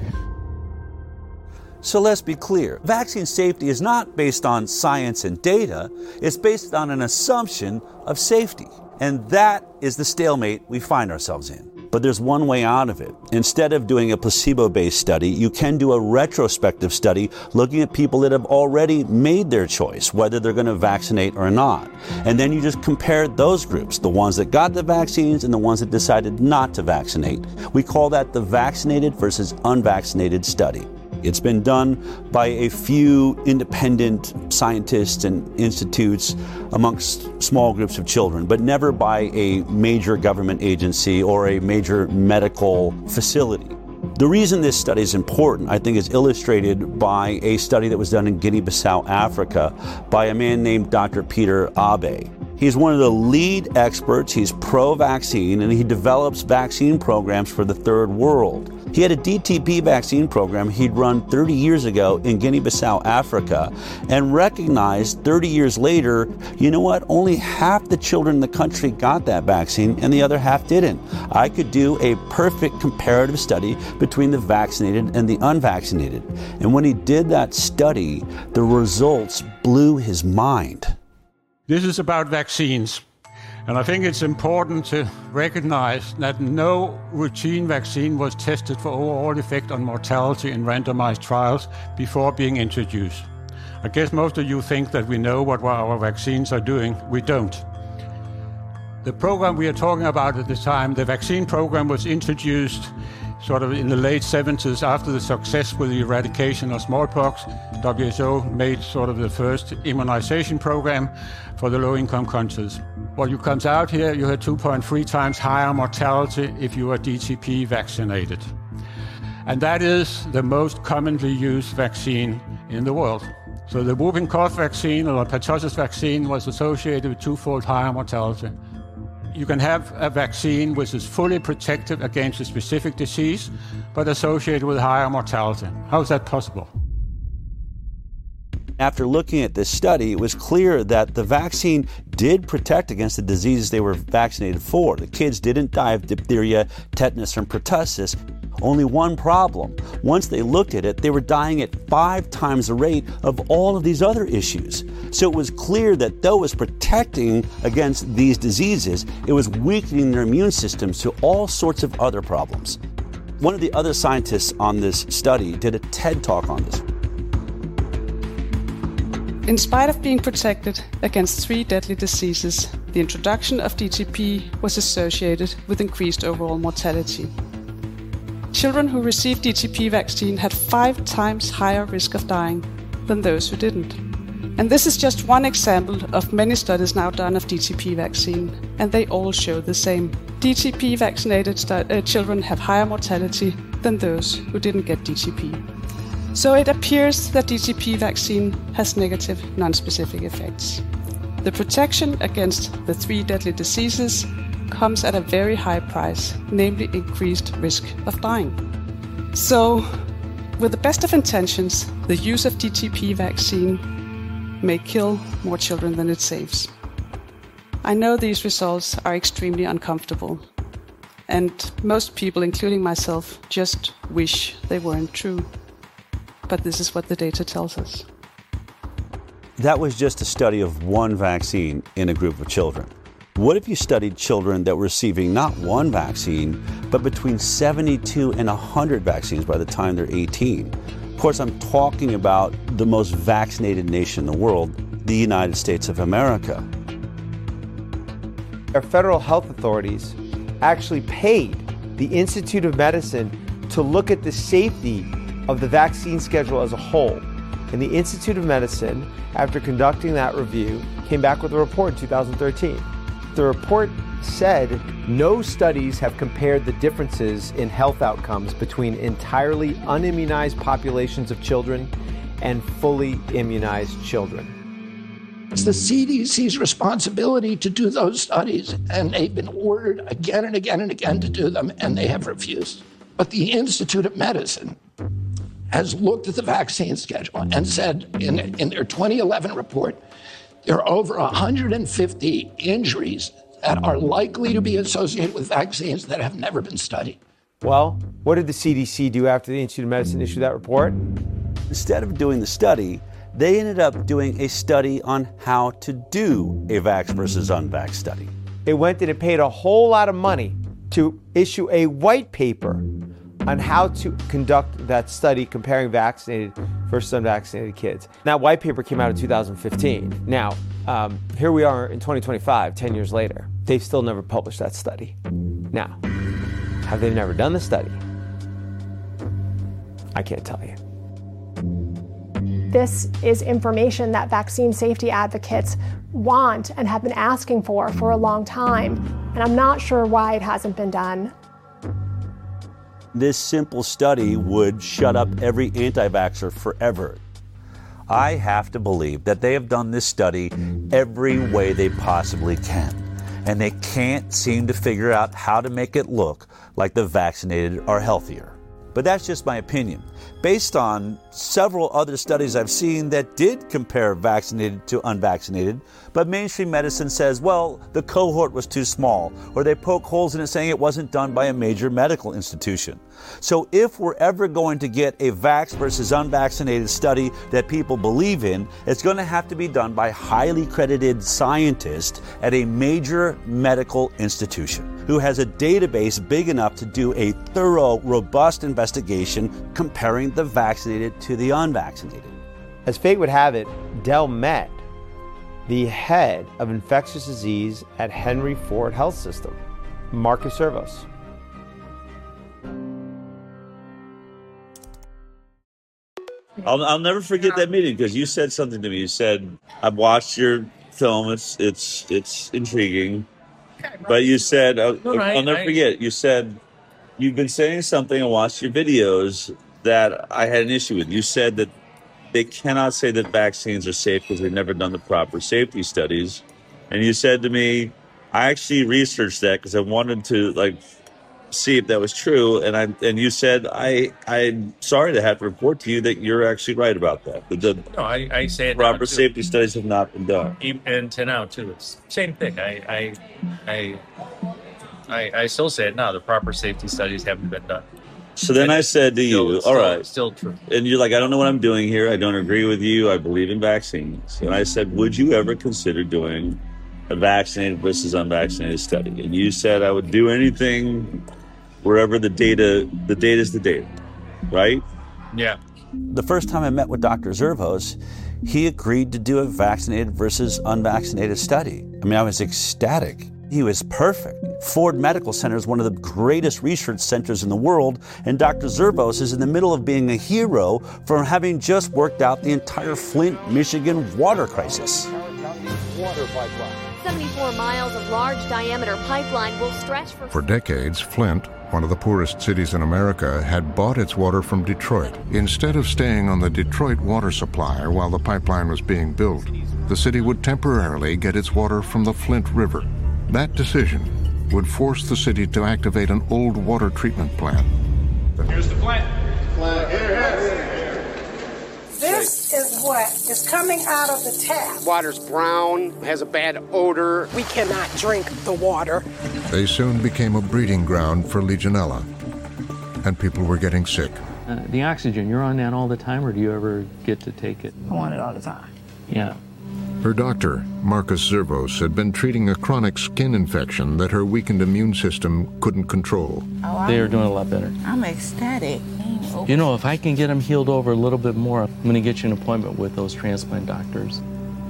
So let's be clear. Vaccine safety is not based on science and data. It's based on an assumption of safety. And that is the stalemate we find ourselves in. But there's one way out of it. Instead of doing a placebo-based study, you can do a retrospective study looking at people that have already made their choice, whether they're going to vaccinate or not. And then you just compare those groups, the ones that got the vaccines and the ones that decided not to vaccinate. We call that the vaccinated versus unvaccinated study. It's been done by a few independent scientists and institutes amongst small groups of children, but never by a major government agency or a major medical facility. The reason this study is important, I think, is illustrated by a study that was done in Guinea-Bissau, Africa, by a man named Doctor Peter Abe. He's one of the lead experts. He's pro-vaccine, and he develops vaccine programs for the third world. He had a D T P vaccine program he'd run thirty years ago in Guinea-Bissau, Africa, and recognized thirty years later, you know what, only half the children in the country got that vaccine and the other half didn't. I could do a perfect comparative study between the vaccinated and the unvaccinated. And when he did that study, the results blew his mind. This is about vaccines, and I think it's important to recognize that no routine vaccine was tested for overall effect on mortality in randomized trials before being introduced. I guess most of you think that we know what our vaccines are doing. We don't. The program we are talking about at the time, the vaccine program, was introduced sort of in the late seventies after the success with the eradication of smallpox. W H O made sort of the first immunization program for the low-income countries. What you comes out here, you had two point three times higher mortality if you are D T P vaccinated. And that is the most commonly used vaccine in the world. So the whooping cough vaccine or pertussis vaccine was associated with twofold higher mortality. You can have a vaccine which is fully protective against a specific disease, but associated with higher mortality. How is that possible? After looking at this study, it was clear that the vaccine did protect against the diseases they were vaccinated for. The kids didn't die of diphtheria, tetanus, and pertussis. Only one problem. Once they looked at it, they were dying at five times the rate of all of these other issues. So it was clear that though it was protecting against these diseases, it was weakening their immune systems to all sorts of other problems. One of the other scientists on this study did a TED Talk on this. In spite of being protected against three deadly diseases, the introduction of D T P was associated with increased overall mortality. children who received D T P vaccine had five times higher risk of dying than those who didn't. And this is just one example of many studies now done of D T P vaccine, and they all show the same. D T P vaccinated stu- uh, children have higher mortality than those who didn't get D T P. So it appears that D T P vaccine has negative non-specific effects. The protection against the three deadly diseases comes at a very high price, namely increased risk of dying. So, with the best of intentions, the use of D T P vaccine may kill more children than it saves. I know these results are extremely uncomfortable, and most people, including myself, just wish they weren't true. But this is what the data tells us. That was just a study of one vaccine in a group of children. What if you studied children that were receiving not one vaccine, but between seventy-two and one hundred vaccines by the time they're eighteen? Of course, I'm talking about the most vaccinated nation in the world, the United States of America. Our federal health authorities actually paid the Institute of Medicine to look at the safety of the vaccine schedule as a whole. And the Institute of Medicine, after conducting that review, came back with a report in two thousand thirteen. The report said no studies have compared the differences in health outcomes between entirely unimmunized populations of children and fully immunized children. It's the C D C's responsibility to do those studies, and they've been ordered again and again and again to do them, and they have refused. But the Institute of Medicine has looked at the vaccine schedule and said in, in their twenty eleven report, there are over one hundred fifty injuries that are likely to be associated with vaccines that have never been studied. Well, what did the C D C do after the Institute of Medicine issued that report? Instead of doing the study, they ended up doing a study on how to do a vax versus unvax study. It went and it paid a whole lot of money to issue a white paper on how to conduct that study comparing vaccinated versus unvaccinated kids. That white paper came out in two thousand fifteen. Now, um, here we are in twenty twenty-five, ten years later. They've still never published that study. Now, have they never done the study? I can't tell you. This is information that vaccine safety advocates want and have been asking for for a long time, and I'm not sure why it hasn't been done. This simple study would shut up every anti-vaxxer forever. I have to believe that they have done this study every way they possibly can, and they can't seem to figure out how to make it look like the vaccinated are healthier. But that's just my opinion, based on several other studies I've seen that did compare vaccinated to unvaccinated, but mainstream medicine says, well, the cohort was too small, or they poke holes in it saying it wasn't done by a major medical institution. So if we're ever going to get a vax versus unvaccinated study that people believe in, it's going to have to be done by highly credited scientists at a major medical institution who has a database big enough to do a thorough, robust investigation comparing the vaccinated to the unvaccinated. As fate would have it, Dell met the head of infectious disease at Henry Ford Health System, Marcus Servos. I'll, I'll never forget that meeting because you said something to me. You said, I've watched your film. It's it's it's intriguing. But you said, uh, No, no, I- I'll never I- forget, you said, you've been saying something and watched your videos that I had an issue with. You said that they cannot say that vaccines are safe because they've never done the proper safety studies. And you said to me, I actually researched that because I wanted to like see if that was true. And I and you said, I, I'm sorry to have to report to you that you're actually right about that. The, the No, I, I say it now, proper too. safety studies have not been done. Even- And to now too, it's same thing. I, I, I, I, I still say it now. The proper safety studies haven't been done. So then And I it's said to still- you, it's all still- right. still true. And you're like, I don't know what I'm doing here. I don't agree with you. I believe in vaccines. And I said, would you ever consider doing a vaccinated versus unvaccinated study? And you said I would do anything wherever the data, the data is the data, right? Yeah. The first time I met with Doctor Zervos, he agreed to do a vaccinated versus unvaccinated study. I mean, I was ecstatic. He was perfect. Ford Medical Center is one of the greatest research centers in the world, and Doctor Zervos is in the middle of being a hero for having just worked out the entire Flint, Michigan water crisis. seventy-four miles of large-diameter pipeline will stretch for... For decades, Flint, one of the poorest cities in America, had bought its water from Detroit. Instead of staying on the Detroit water supply while the pipeline was being built, the city would temporarily get its water from the Flint River. That decision would force the city to activate an old water treatment plant. Here's the plant. Plant. Here, here. This is what is coming out of the tap. Water's brown, has a bad odor. We cannot drink the water. They soon became a breeding ground for Legionella, and people were getting sick. Uh, the oxygen, you're on that all the time, or do you ever get to take it? I want it all the time. Yeah. Her doctor, Marcus Zervos, had been treating a chronic skin infection that her weakened immune system couldn't control. Oh, they are doing a lot better. I'm ecstatic. You know, if I can get them healed over a little bit more, I'm going to get you an appointment with those transplant doctors.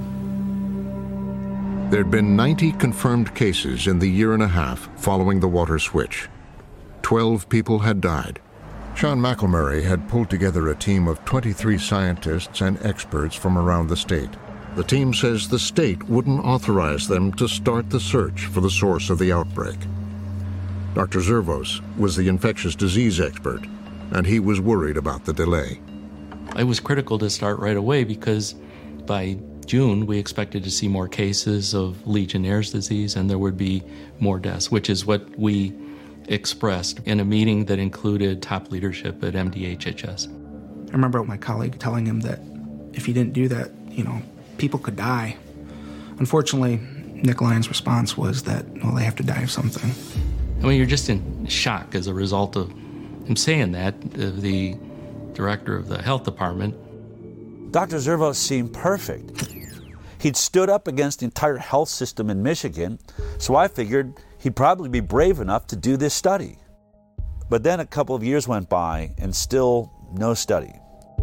There'd been ninety confirmed cases in the year and a half following the water switch. Twelve people had died. Sean McElmurray had pulled together a team of twenty-three scientists and experts from around the state. The team says the state wouldn't authorize them to start the search for the source of the outbreak. Doctor Zervos was the infectious disease expert, and he was worried about the delay. It was critical to start right away because by June we expected to see more cases of Legionnaire's disease and there would be more deaths, which is what we expressed in a meeting that included top leadership at M D H H S. I remember my colleague telling him that if he didn't do that, you know, people could die. Unfortunately, Nick Lyon's response was that, well, they have to die of something. I mean, you're just in shock as a result of him saying that, uh, the director of the health department. Doctor Zervos seemed perfect. He'd stood up against the entire health system in Michigan, so I figured he'd probably be brave enough to do this study. But then a couple of years went by and still no study.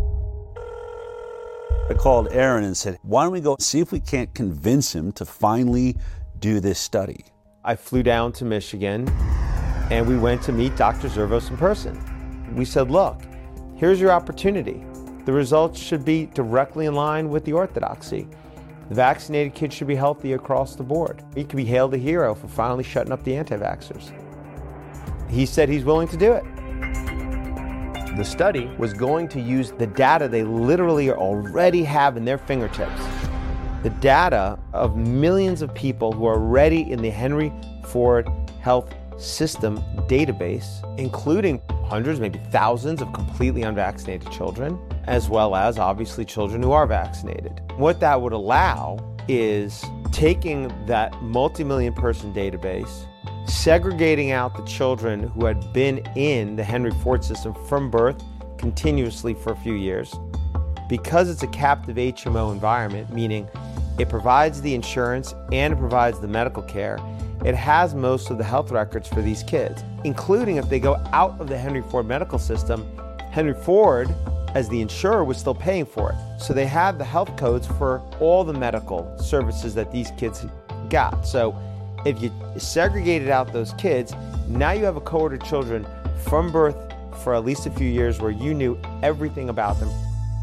I called Aaron and said, why don't we go see if we can't convince him to finally do this study? I flew down to Michigan and we went to meet Doctor Zervos in person. We said, look, here's your opportunity. The results should be directly in line with the orthodoxy. The vaccinated kids should be healthy across the board. He could be hailed a hero for finally shutting up the anti-vaxxers. He said he's willing to do it. The study was going to use the data they literally already have in their fingertips. The data of millions of people who are already in the Henry Ford Health System database, including hundreds, maybe thousands of completely unvaccinated children, as well as obviously children who are vaccinated. What that would allow is taking that multi-million person database, segregating out the children who had been in the Henry Ford system from birth continuously for a few years. Because it's a captive H M O environment, meaning it provides the insurance and it provides the medical care, it has most of the health records for these kids, including if they go out of the Henry Ford medical system, Henry Ford, as the insurer, was still paying for it. So they have the health codes for all the medical services that these kids got. So if you segregated out those kids, now you have a cohort of children from birth for at least a few years where you knew everything about them.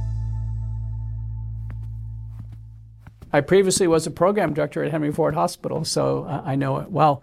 I previously was a program director at Henry Ford Hospital, so uh, I know it well.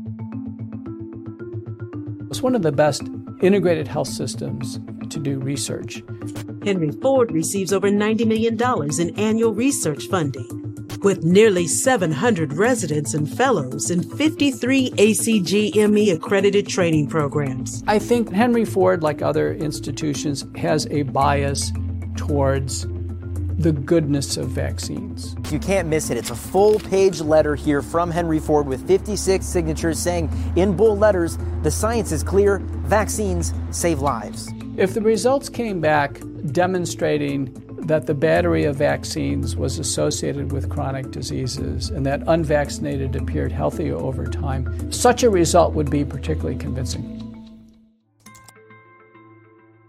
It's one of the best integrated health systems to do research. Henry Ford receives over ninety million dollars in annual research funding, with nearly seven hundred residents and fellows in fifty-three A C G M E accredited training programs. I think Henry Ford, like other institutions, has a bias towards the goodness of vaccines. You can't miss it. It's a full-page letter here from Henry Ford with fifty-six signatures saying in bold letters, the science is clear, vaccines save lives. If the results came back demonstrating that the battery of vaccines was associated with chronic diseases and that unvaccinated appeared healthier over time, such a result would be particularly convincing.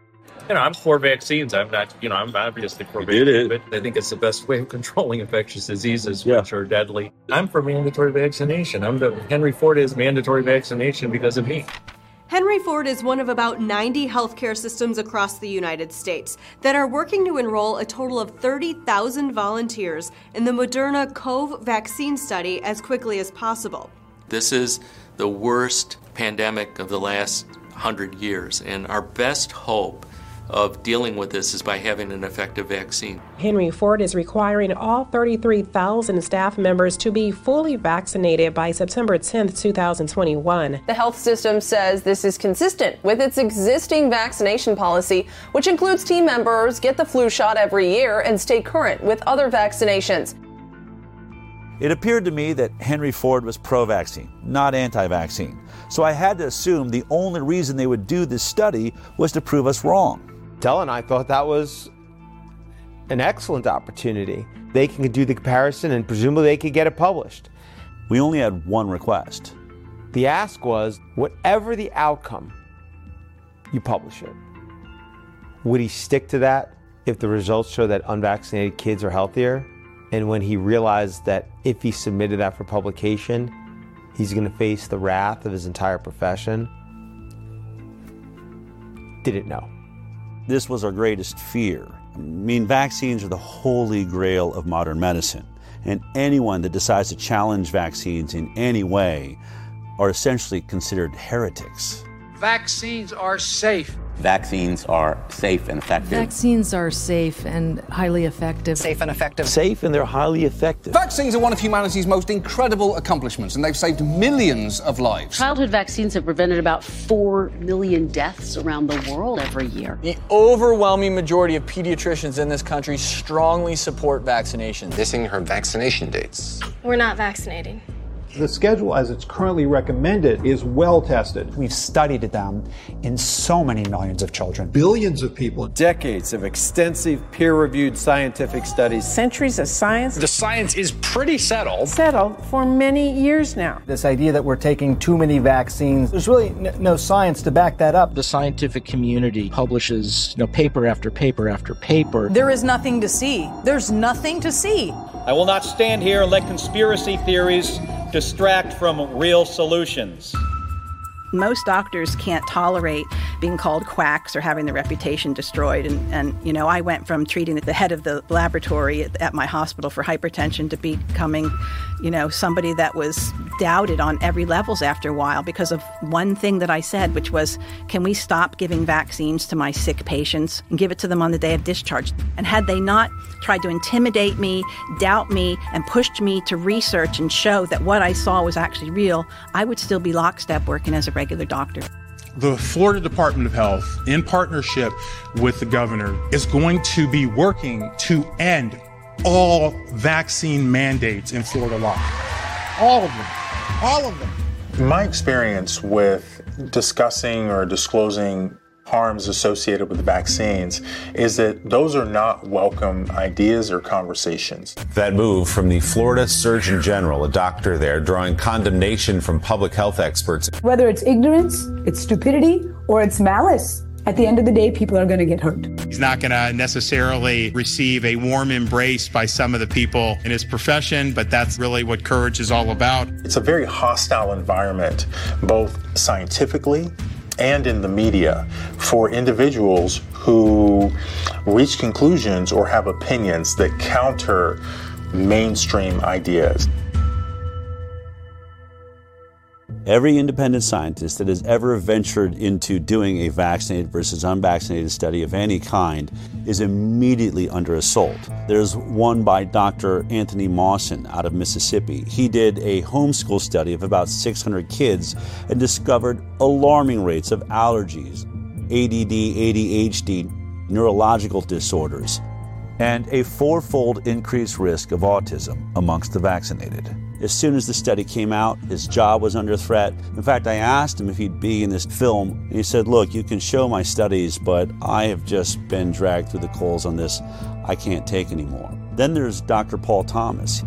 You know, I'm for vaccines. I'm not, you know, I'm obviously for vaccines, but I think it's the best way of controlling infectious diseases, yeah. which are deadly. I'm for mandatory vaccination. I'm the Henry Ford is mandatory vaccination because of me. Henry Ford is one of about ninety healthcare systems across the United States that are working to enroll a total of thirty thousand volunteers in the Moderna COVE vaccine study as quickly as possible. This is the worst pandemic of the last hundred years, and our best hope of dealing with this is by having an effective vaccine. Henry Ford is requiring all thirty-three thousand staff members to be fully vaccinated by September tenth, twenty twenty-one. The health system says this is consistent with its existing vaccination policy, which includes team members get the flu shot every year and stay current with other vaccinations. It appeared to me that Henry Ford was pro-vaccine, not anti-vaccine. So I had to assume the only reason they would do this study was to prove us wrong. Dell and I thought that was an excellent opportunity. They can do the comparison and presumably they could get it published. We only had one request. The ask was, whatever the outcome, you publish it. Would he stick to that if the results show that unvaccinated kids are healthier? And when he realized that if he submitted that for publication, he's going to face the wrath of his entire profession, didn't know. This was our greatest fear. I mean, vaccines are the holy grail of modern medicine, and anyone that decides to challenge vaccines in any way are essentially considered heretics. Vaccines are safe. Vaccines are safe and effective. Vaccines are safe and highly effective. Safe and effective. Safe and they're highly effective. Vaccines are one of humanity's most incredible accomplishments, and they've saved millions of lives. Childhood vaccines have prevented about four million deaths around the world every year. The overwhelming majority of pediatricians in this country strongly support vaccination. Missing her vaccination dates. We're not vaccinating. The schedule as it's currently recommended is well tested. We've studied them in so many millions of children. Billions of people. Decades of extensive peer-reviewed scientific studies. Centuries of science. The science is pretty settled. Settled for many years now. This idea that we're taking too many vaccines, there's really n- no science to back that up. The scientific community publishes, you know, paper after paper after paper. There is nothing to see. There's nothing to see. I will not stand here and let conspiracy theories distract from real solutions. Most doctors can't tolerate being called quacks or having their reputation destroyed. And, and, you know, I went from treating the head of the laboratory at, at my hospital for hypertension to becoming, you know, somebody that was doubted on every levels after a while because of one thing that I said, which was, can we stop giving vaccines to my sick patients and give it to them on the day of discharge? And had they not tried to intimidate me, doubt me, and pushed me to research and show that what I saw was actually real, I would still be lockstep working as a regular doctor. The Florida Department of Health, in partnership with the governor, is going to be working to end all vaccine mandates in Florida law. All of them. All of them. My experience with discussing or disclosing harms associated with the vaccines is that those are not welcome ideas or conversations. That move from the Florida Surgeon General, a doctor there, drawing condemnation from public health experts. Whether it's ignorance, it's stupidity, or it's malice, at the end of the day, people are going to get hurt. He's not going to necessarily receive a warm embrace by some of the people in his profession, but that's really what courage is all about. It's a very hostile environment, both scientifically and in the media, for individuals who reach conclusions or have opinions that counter mainstream ideas. Every independent scientist that has ever ventured into doing a vaccinated versus unvaccinated study of any kind is immediately under assault. There's one by Doctor Anthony Mawson out of Mississippi. He did a homeschool study of about six hundred kids and discovered alarming rates of allergies, A D D, A D H D, neurological disorders, and a fourfold increased risk of autism amongst the vaccinated. As soon as the study came out, his job was under threat. In fact, I asked him if he'd be in this film, and he said, look, you can show my studies, but I have just been dragged through the coals on this. I can't take anymore. Then there's Doctor Paul Thomas.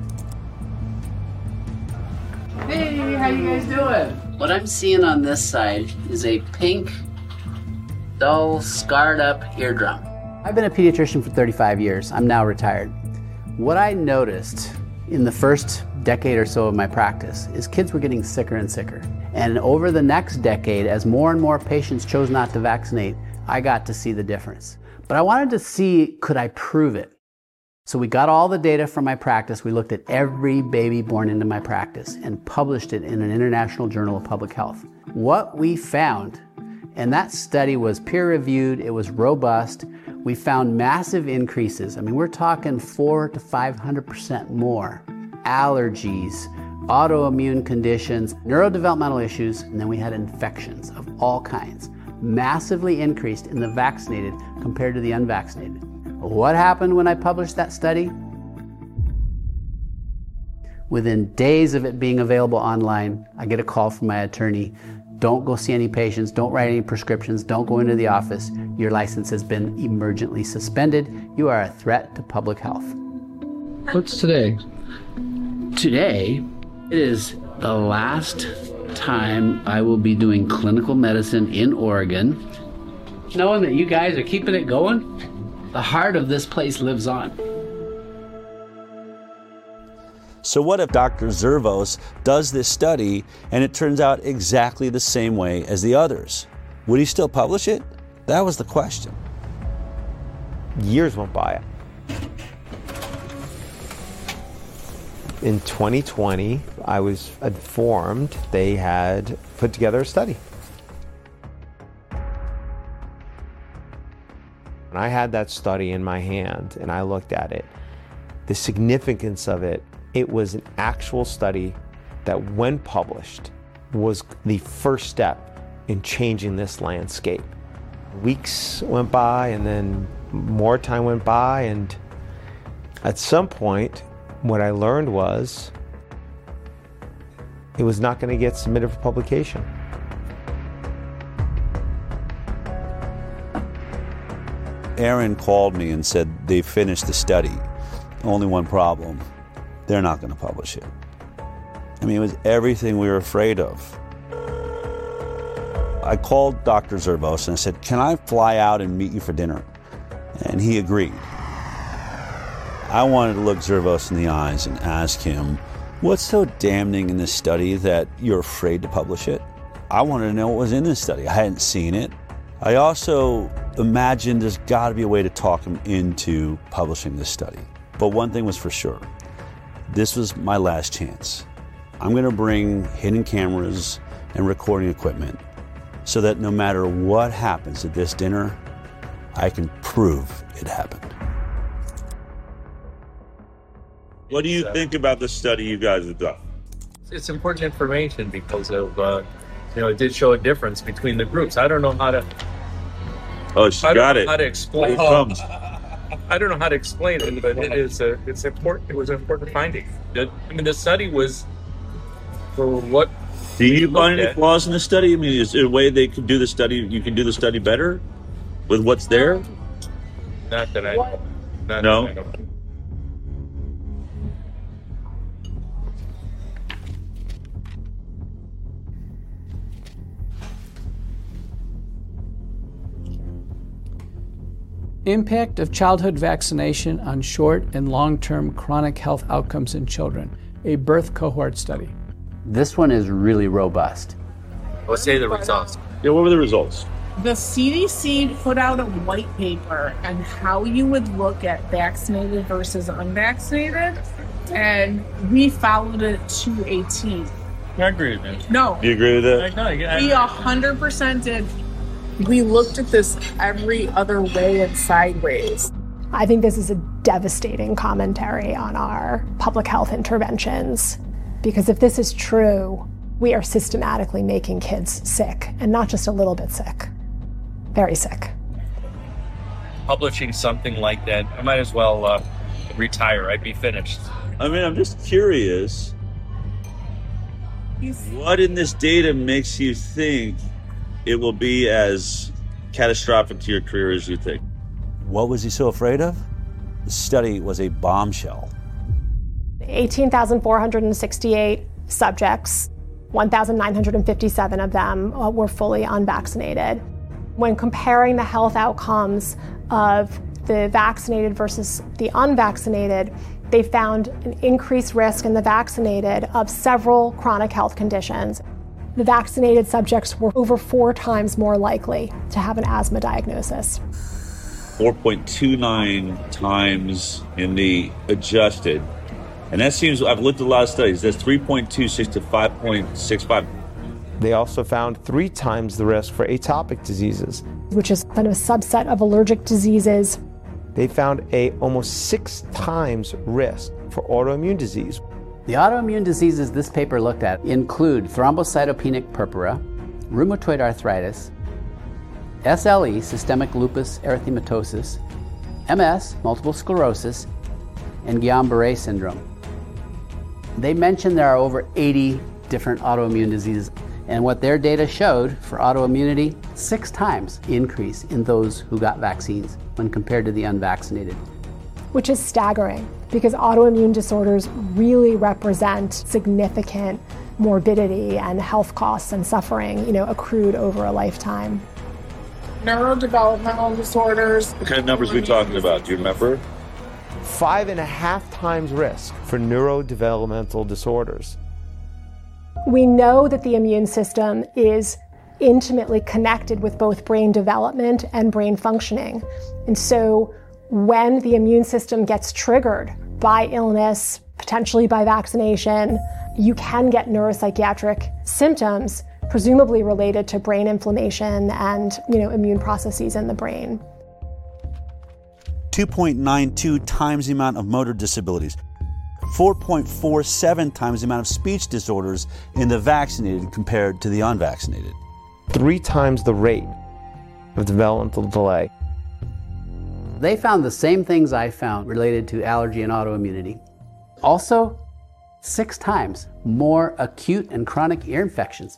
Hey, how you guys doing? What I'm seeing on this side is a pink dull, scarred up eardrum. I've been a pediatrician for thirty-five years. I'm now retired. What I noticed in the first decade or so of my practice is kids were getting sicker and sicker. And over the next decade, as more and more patients chose not to vaccinate, I got to see the difference. But I wanted to see, could I prove it? So we got all the data from my practice. We looked at every baby born into my practice and published it in an international journal of public health. What we found, and that study was peer-reviewed, it was robust, we found massive increases. I mean, we're talking four to five hundred percent more. Allergies, autoimmune conditions, neurodevelopmental issues, and then we had infections of all kinds. Massively increased in the vaccinated compared to the unvaccinated. What happened when I published that study? Within days of it being available online, I get a call from my attorney. Don't go see any patients, don't write any prescriptions, don't go into the office. Your license has been emergently suspended. You are a threat to public health. What's today? Today, it is the last time I will be doing clinical medicine in Oregon. Knowing that you guys are keeping it going, the heart of this place lives on. So what if Doctor Zervos does this study and it turns out exactly the same way as the others? Would he still publish it? That was the question. Years went by. In twenty twenty, I was informed they had put together a study. When I had that study in my hand and I looked at it, the significance of it, it was an actual study that, when published, was the first step in changing this landscape. Weeks went by and then more time went by, and at some point, what I learned was it was not going to get submitted for publication. Aaron called me and said they finished the study. Only one problem. They're not going to publish it. I mean, it was everything we were afraid of. I called Doctor Zervos and I said, can I fly out and meet you for dinner? And he agreed. I wanted to look Zervos in the eyes and ask him, what's so damning in this study that you're afraid to publish it? I wanted to know what was in this study. I hadn't seen it. I also imagined there's got to be a way to talk him into publishing this study. But one thing was for sure. This was my last chance. I'm going to bring hidden cameras and recording equipment so that no matter what happens at this dinner, I can prove it happened. What do you think about the study you guys have done? It's important information because of, uh, you know, it did show a difference between the groups. I don't know how to. Oh, she I got don't it. know how to explain. Here it comes. I don't know how to explain it, but it is a, it's important. It was an important finding. I mean, the study was for what. Do you find any flaws in the study? I mean, is there a way they could do the study? You can do the study better with what's there? Not that I know. Not No? that I know. Impact of childhood vaccination on short and long-term chronic health outcomes in children, a birth cohort study. This one is really robust. Let's say the results. Yeah, what were the results? The C D C put out a white paper on how you would look at vaccinated versus unvaccinated, and we followed it to a T. I agree with that. No. Do you agree with that? No, I, I, We one hundred percent did. We looked at this every other way and sideways. I think this is a devastating commentary on our public health interventions, because if this is true, we are systematically making kids sick, and not just a little bit sick, very sick. Publishing something like that, I might as well uh, retire. I'd be finished. I mean, I'm just curious. What in this data makes you think it will be as catastrophic to your career as you think? What was he so afraid of? The study was a bombshell. eighteen thousand four hundred sixty-eight subjects, one thousand nine hundred fifty-seven of them were fully unvaccinated. When comparing the health outcomes of the vaccinated versus the unvaccinated, they found an increased risk in the vaccinated of several chronic health conditions. The vaccinated subjects were over four times more likely to have an asthma diagnosis. four point two nine times in the adjusted. And that seems, I've looked at a lot of studies, that's three point two six to five point six five. They also found three times the risk for atopic diseases, which is kind of a subset of allergic diseases. They found a almost six times risk for autoimmune disease. The autoimmune diseases this paper looked at include thrombocytopenic purpura, rheumatoid arthritis, S L E, systemic lupus erythematosus, M S, multiple sclerosis, and Guillain-Barré syndrome. They mentioned there are over eighty different autoimmune diseases, and what their data showed for autoimmunity, six times increase in those who got vaccines when compared to the unvaccinated. Which is staggering, because autoimmune disorders really represent significant morbidity and health costs and suffering, you know, accrued over a lifetime. Neurodevelopmental disorders. What kind of numbers are we talking about? Do you remember? Five and a half times risk for neurodevelopmental disorders. We know that the immune system is intimately connected with both brain development and brain functioning. And so when the immune system gets triggered by illness, potentially by vaccination, you can get neuropsychiatric symptoms, presumably related to brain inflammation and, you know, immune processes in the brain. two point nine two times the amount of motor disabilities, four point four seven times the amount of speech disorders in the vaccinated compared to the unvaccinated. Three times the rate of developmental delay. They found the same things I found related to allergy and autoimmunity. Also, six times more acute and chronic ear infections.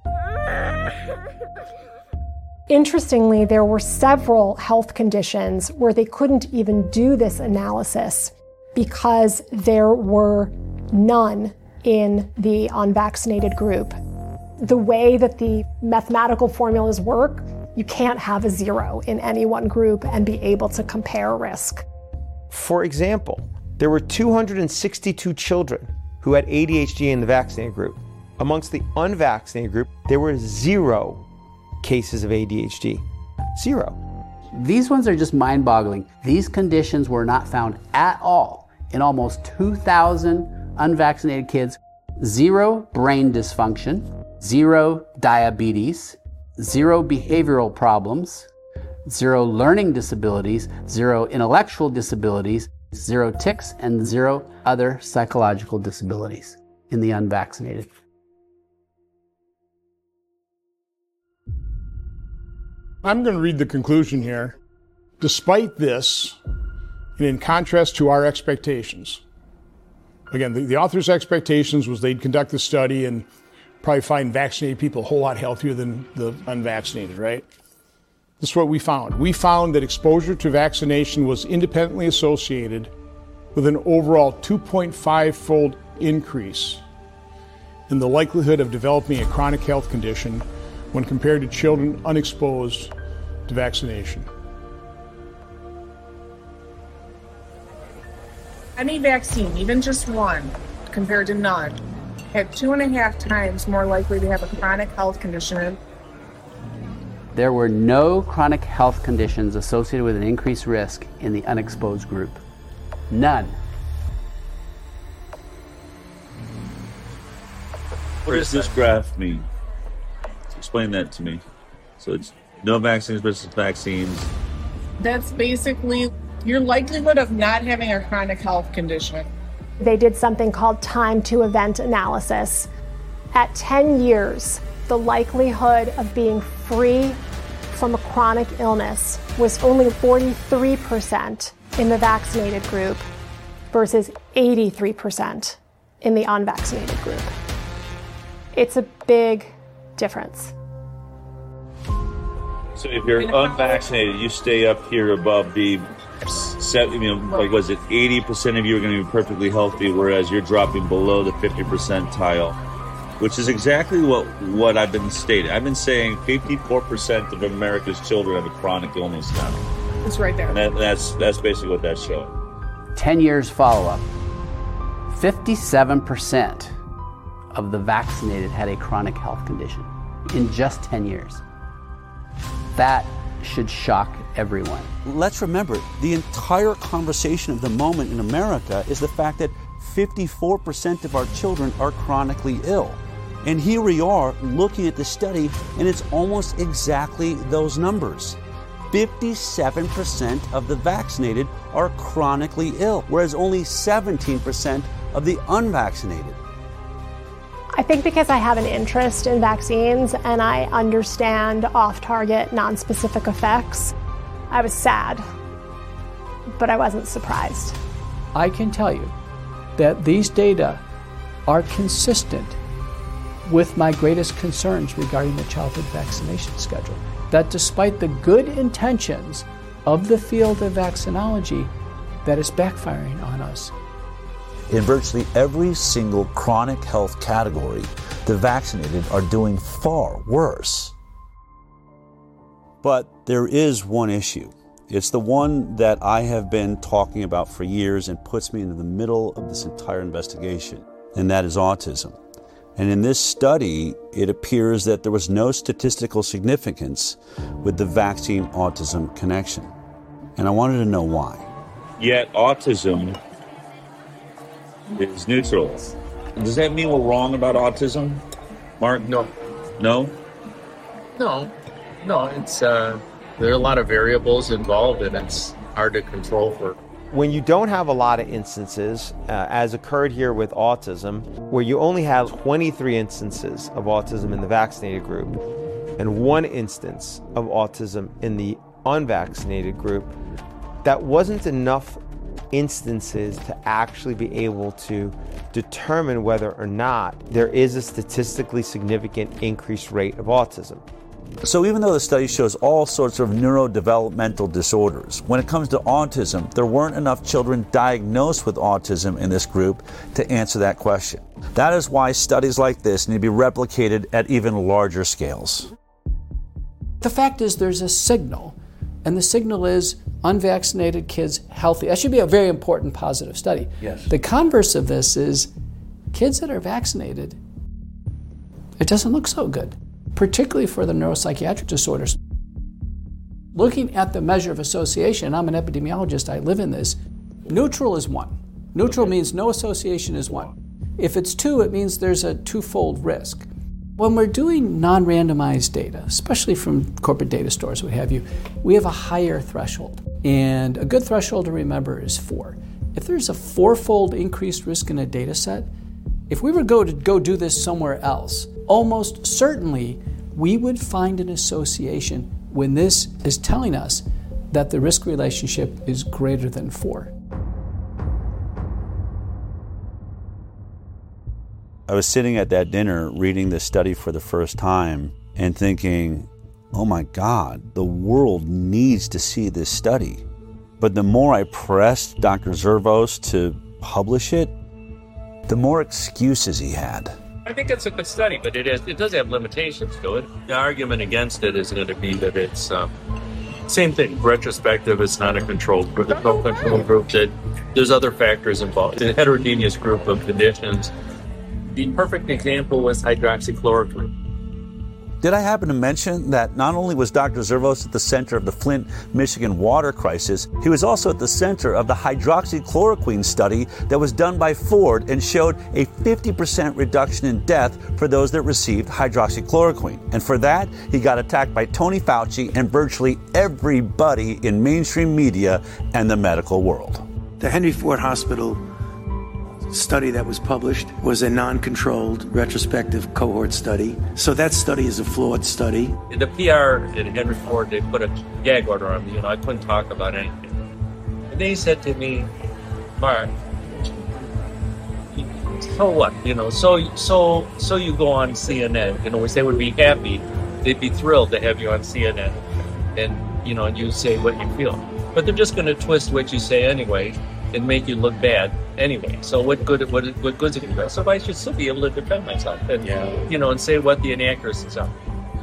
Interestingly, there were several health conditions where they couldn't even do this analysis because there were none in the unvaccinated group. The way that the mathematical formulas work, you can't have a zero in any one group and be able to compare risk. For example, there were two hundred sixty-two children who had A D H D in the vaccinated group. Amongst the unvaccinated group, there were zero cases of A D H D. Zero. These ones are just mind-boggling. These conditions were not found at all in almost two thousand unvaccinated kids. Zero brain dysfunction, zero diabetes, zero behavioral problems, zero learning disabilities, zero intellectual disabilities, zero tics, and zero other psychological disabilities in the unvaccinated. I'm going to read the conclusion here. Despite this, and in contrast to our expectations, again, the, the author's expectations was they'd conduct the study and probably find vaccinated people a whole lot healthier than the unvaccinated, right? This is what we found. We found that exposure to vaccination was independently associated with an overall two point five fold increase in the likelihood of developing a chronic health condition when compared to children unexposed to vaccination. Any vaccine, even just one, compared to none, had two and a half times more likely to have a chronic health condition. There were no chronic health conditions associated with an increased risk in the unexposed group. None. What does this graph mean? Explain that to me. So it's no vaccines versus vaccines. That's basically your likelihood of not having a chronic health condition. They did something called time to event analysis. At ten years, the likelihood of being free from a chronic illness was only forty-three percent in the vaccinated group versus eighty-three percent in the unvaccinated group. It's a big difference. So if you're unvaccinated, you stay up here above the, you know, like was it eighty percent of you are going to be perfectly healthy, whereas you're dropping below the fifty percentile which is exactly what, what I've been stating. I've been saying fifty-four percent of America's children have a chronic illness now. It's right there. And that, that's, that's basically what that's showing. ten years follow-up. fifty-seven percent of the vaccinated had a chronic health condition in just ten years. That should shock everyone. Let's remember, the entire conversation of the moment in America is the fact that fifty-four percent of our children are chronically ill. And here we are looking at the study, and it's almost exactly those numbers. fifty-seven percent of the vaccinated are chronically ill, whereas only seventeen percent of the unvaccinated. I think because I have an interest in vaccines and I understand off-target, non-specific effects, I was sad, but I wasn't surprised. I can tell you that these data are consistent with my greatest concerns regarding the childhood vaccination schedule. That despite the good intentions of the field of vaccinology, that is backfiring on us. In virtually every single chronic health category, the vaccinated are doing far worse. But there is one issue. It's the one that I have been talking about for years and puts me into the middle of this entire investigation, and that is autism. And in this study, it appears that there was no statistical significance with the vaccine-autism connection. And I wanted to know why. Yet autism is neutral. Does that mean we're wrong about autism, Mark? No. No? No. No, it's uh, there are a lot of variables involved, and it's hard to control for. When you don't have a lot of instances, uh, as occurred here with autism, where you only have twenty-three instances of autism in the vaccinated group and one instance of autism in the unvaccinated group, that wasn't enough instances to actually be able to determine whether or not there is a statistically significant increased rate of autism. So even though the study shows all sorts of neurodevelopmental disorders, when it comes to autism, there weren't enough children diagnosed with autism in this group to answer that question. That is why studies like this need to be replicated at even larger scales. The fact is there's a signal, and the signal is unvaccinated kids healthy. That should be a very important positive study. Yes. The converse of this is kids that are vaccinated, it doesn't look so good, particularly for the neuropsychiatric disorders. Looking at the measure of association, I'm an epidemiologist, I live in this, neutral is one. Neutral okay. means no association is one. If it's two, it means there's a twofold risk. When we're doing non-randomized data, especially from corporate data stores, what have you, we have a higher threshold. And a good threshold to remember is four. If there's a fourfold increased risk in a data set, if we were go to go do this somewhere else, almost certainly we would find an association when this is telling us that the risk relationship is greater than four. I was sitting at that dinner reading this study for the first time and thinking, oh my God, the world needs to see this study. But the more I pressed Doctor Zervos to publish it, the more excuses he had. I think it's a good study, but it is it does have limitations to it. The argument against it is going to be that it's um, same thing. Retrospective, it's not a controlled group. There's no control group. That there's other factors involved. It's a heterogeneous group of conditions. The perfect example was hydroxychloroquine. Did I happen to mention that not only was Doctor Zervos at the center of the Flint, Michigan water crisis, he was also at the center of the hydroxychloroquine study that was done by Ford and showed a fifty percent reduction in death for those that received hydroxychloroquine. And for that, he got attacked by Tony Fauci and virtually everybody in mainstream media and the medical world. The Henry Ford Hospital study that was published was a non-controlled retrospective cohort study. So that study is a flawed study. In the P R at Henry Ford, they put a gag order on me. You know, I couldn't talk about anything. And they said to me, Mark, so what? You know, so so so you go on C N N. You know, which they would be happy. They'd be thrilled to have you on C N N. And, you know, you say what you feel. But they're just going to twist what you say anyway. and make you look bad anyway. So what good what what good's it going to do? So I should still be able to defend myself and yeah. you know and say what the inaccuracies are.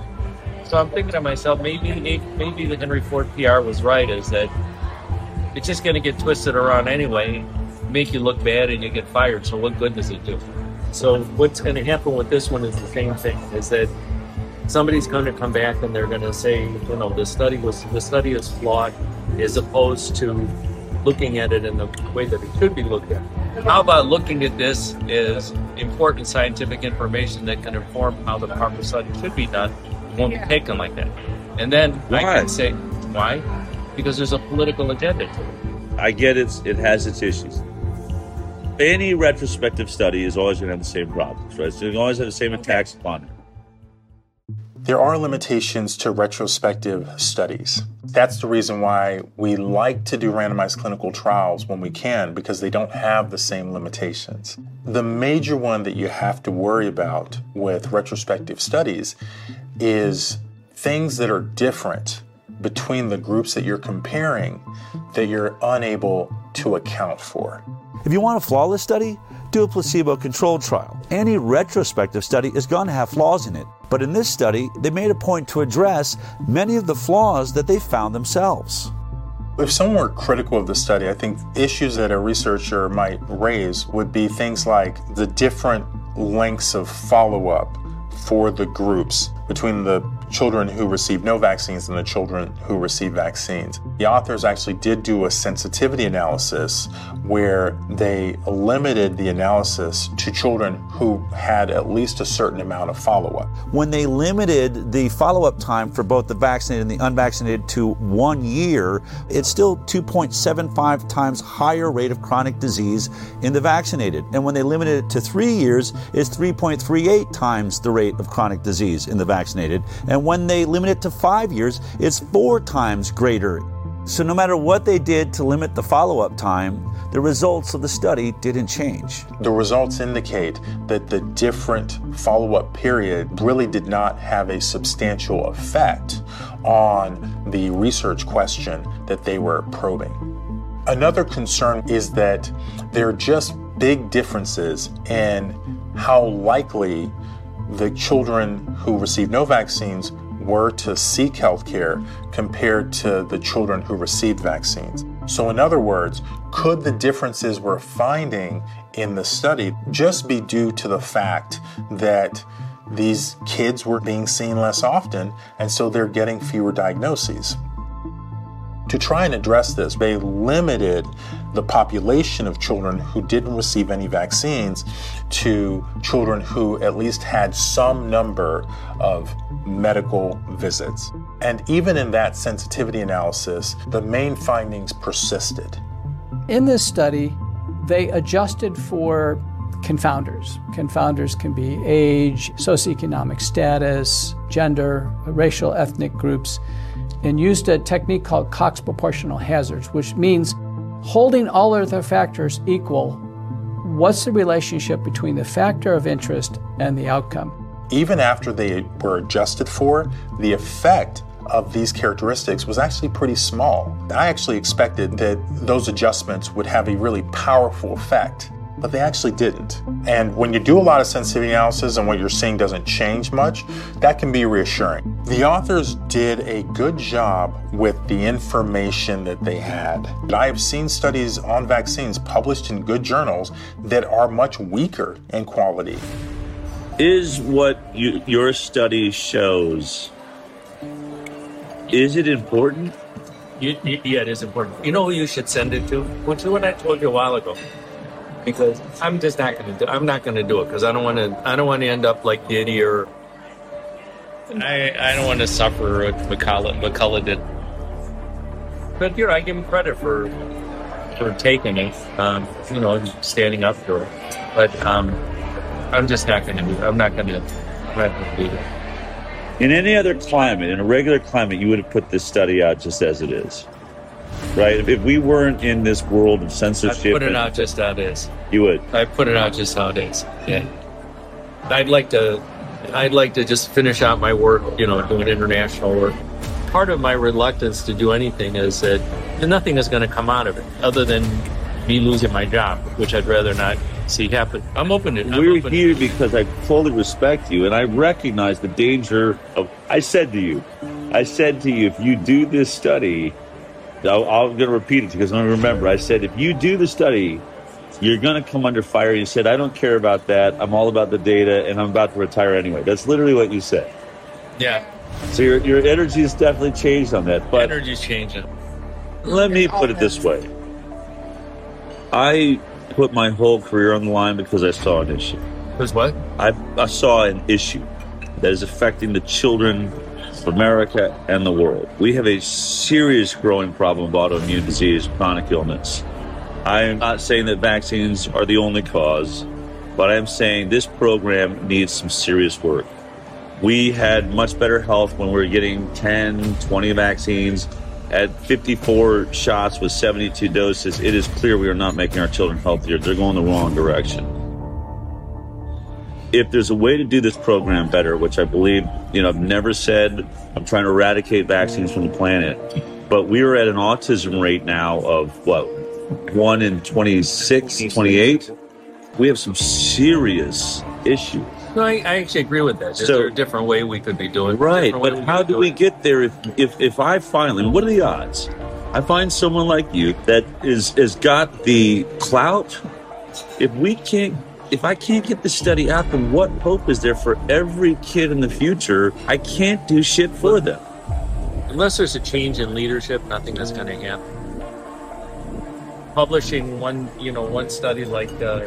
So I'm thinking to myself, maybe maybe the Henry Ford P R was right, is that it's just going to get twisted around anyway, make you look bad, and you get fired. So what good does it do? So what's going to happen with this one is the same thing, is that somebody's going to come back and they're going to say, you know, the study was the study is flawed, as opposed to looking at it in the way that it should be looked at. How about looking at this as important scientific information that can inform how the proper study should be done? It won't yeah. be taken like that. And then why? I can say, why? Because there's a political agenda to it. I get it. It has its issues. Any retrospective study is always going to have the same problems, right? So you always have the same attacks upon it. There are limitations to retrospective studies. That's the reason why we like to do randomized clinical trials when we can, because they don't have the same limitations. The major one that you have to worry about with retrospective studies is things that are different between the groups that you're comparing that you're unable to account for. If you want a flawless study, do a placebo-controlled trial. Any retrospective study is going to have flaws in it. But in this study, they made a point to address many of the flaws that they found themselves. If someone were critical of the study, I think issues that a researcher might raise would be things like the different lengths of follow-up for the groups between the children who received no vaccines and the children who received vaccines. The authors actually did do a sensitivity analysis where they limited the analysis to children who had at least a certain amount of follow-up. When they limited the follow-up time for both the vaccinated and the unvaccinated to one year, it's still two point seven five times higher rate of chronic disease in the vaccinated. And when they limited it to three years, it's three point three eight times the rate of chronic disease in the vaccinated. And when they limit it to five years, it's four times greater. So no matter what they did to limit the follow-up time, the results of the study didn't change. The results indicate that the different follow-up period really did not have a substantial effect on the research question that they were probing. Another concern is that there are just big differences in how likely the children who received no vaccines were to seek health care compared to the children who received vaccines. So in other words, could the differences we're finding in the study just be due to the fact that these kids were being seen less often, and so they're getting fewer diagnoses? To try and address this, they limited the population of children who didn't receive any vaccines to children who at least had some number of medical visits. And even in that sensitivity analysis, the main findings persisted. In this study, they adjusted for confounders. Confounders can be age, socioeconomic status, gender, racial, ethnic groups, and used a technique called Cox proportional hazards, which means holding all of the factors equal, what's the relationship between the factor of interest and the outcome? Even after they were adjusted for, the effect of these characteristics was actually pretty small. I actually expected that those adjustments would have a really powerful effect, but they actually didn't. And when you do a lot of sensitivity analysis and what you're seeing doesn't change much, that can be reassuring. The authors did a good job with the information that they had. I have seen studies on vaccines published in good journals that are much weaker in quality. Is what you, your study shows, is it important? You, you, yeah, it is important. You know who you should send it to? Which is what I told you a while ago. Because I'm just not going to do. I'm not going to do it because I don't want to. I don't want to end up like Diddy or. I I don't want to suffer what McCullough McCullough did. But here I give him credit for for taking it. Um, you know, standing up for it. But um, I'm just not going to do it. I'm not going to. I'm not going to do it. In any other climate, in a regular climate, you would have put this study out just as it is. Right? If, if we weren't in this world of censorship... I'd put it out just how it is. You would? I'd put it out just how it is, yeah. I'd like to I'd like to just finish out my work, you know, doing international work. Part of my reluctance to do anything is that nothing is going to come out of it other than me losing my job, which I'd rather not see happen. I'm open to it. We're here because I fully respect you, and I recognize the danger of. I said to you, I said to you, if you do this study, I'm going to repeat it because I don't remember. I said, if you do the study, you're going to come under fire. You said, I don't care about that. I'm all about the data, and I'm about to retire anyway. That's literally what you said. Yeah. So your your energy has definitely changed on that. But energy's changing. Let me put it this way. I put my whole career on the line because I saw an issue. Because what? I, I saw an issue that is affecting the children of America and the world. We have a serious growing problem of autoimmune disease, chronic illness. I am not saying that vaccines are the only cause, but I am saying this program needs some serious work. We had much better health when we were getting ten, twenty vaccines. At fifty-four shots with seventy-two doses, it is clear we are not making our children healthier. They're going the wrong direction. If there's a way to do this program better, which I believe, you know, I've never said I'm trying to eradicate vaccines from the planet, but we are at an autism rate now of, what, one in twenty-six, twenty-eight? We have some serious issues. No, I, I actually agree with that. Is So- there a different way we could be doing it? Right, Different way but we how could do we get there if, if, if I finally, and what are the odds? I find someone like you that is has got the clout. If we can't, if I can't get the study out, then what hope is there for every kid in the future? I can't do shit for them. Unless there's a change in leadership, nothing is going to happen. Publishing one, you know, one study like uh,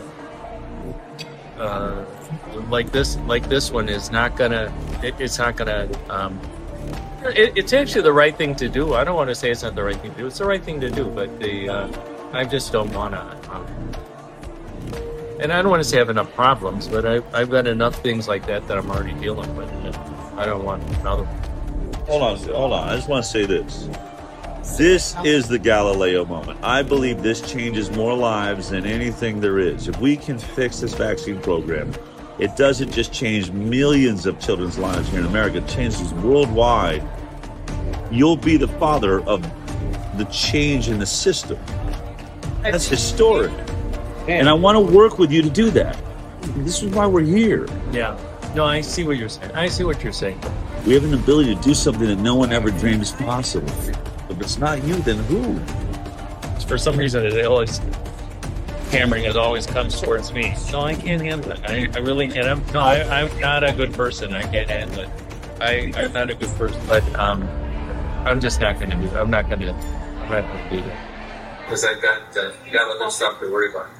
uh, like this, like this one is not gonna. It, it's not gonna. Um, it, it's actually the right thing to do. I don't want to say it's not the right thing to do. It's the right thing to do, but the uh, I just don't want to. Um, and I don't want to say I have enough problems, but I, I've got enough things like that that I'm already dealing with. And I don't want another one. Hold on, hold on. I just want to say this. This is the Galileo moment. I believe this changes more lives than anything there is. If we can fix this vaccine program, it doesn't just change millions of children's lives here in America, it changes worldwide. You'll be the father of the change in the system. That's historic. And I want to work with you to do that. This is why we're here. Yeah. No, I see what you're saying. I see what you're saying. We have an ability to do something that no one ever dreamed is possible. If it's not you, then who? For some reason, it always hammering it always comes towards me. No, I can't handle it. I, I really can't. I'm, no, I, I'm not a good person. I can't handle it. I, I'm not a good person, but um, I'm just not going to do it. I'm not going to. I'm not going to do that because I've got uh, got other stuff to worry about.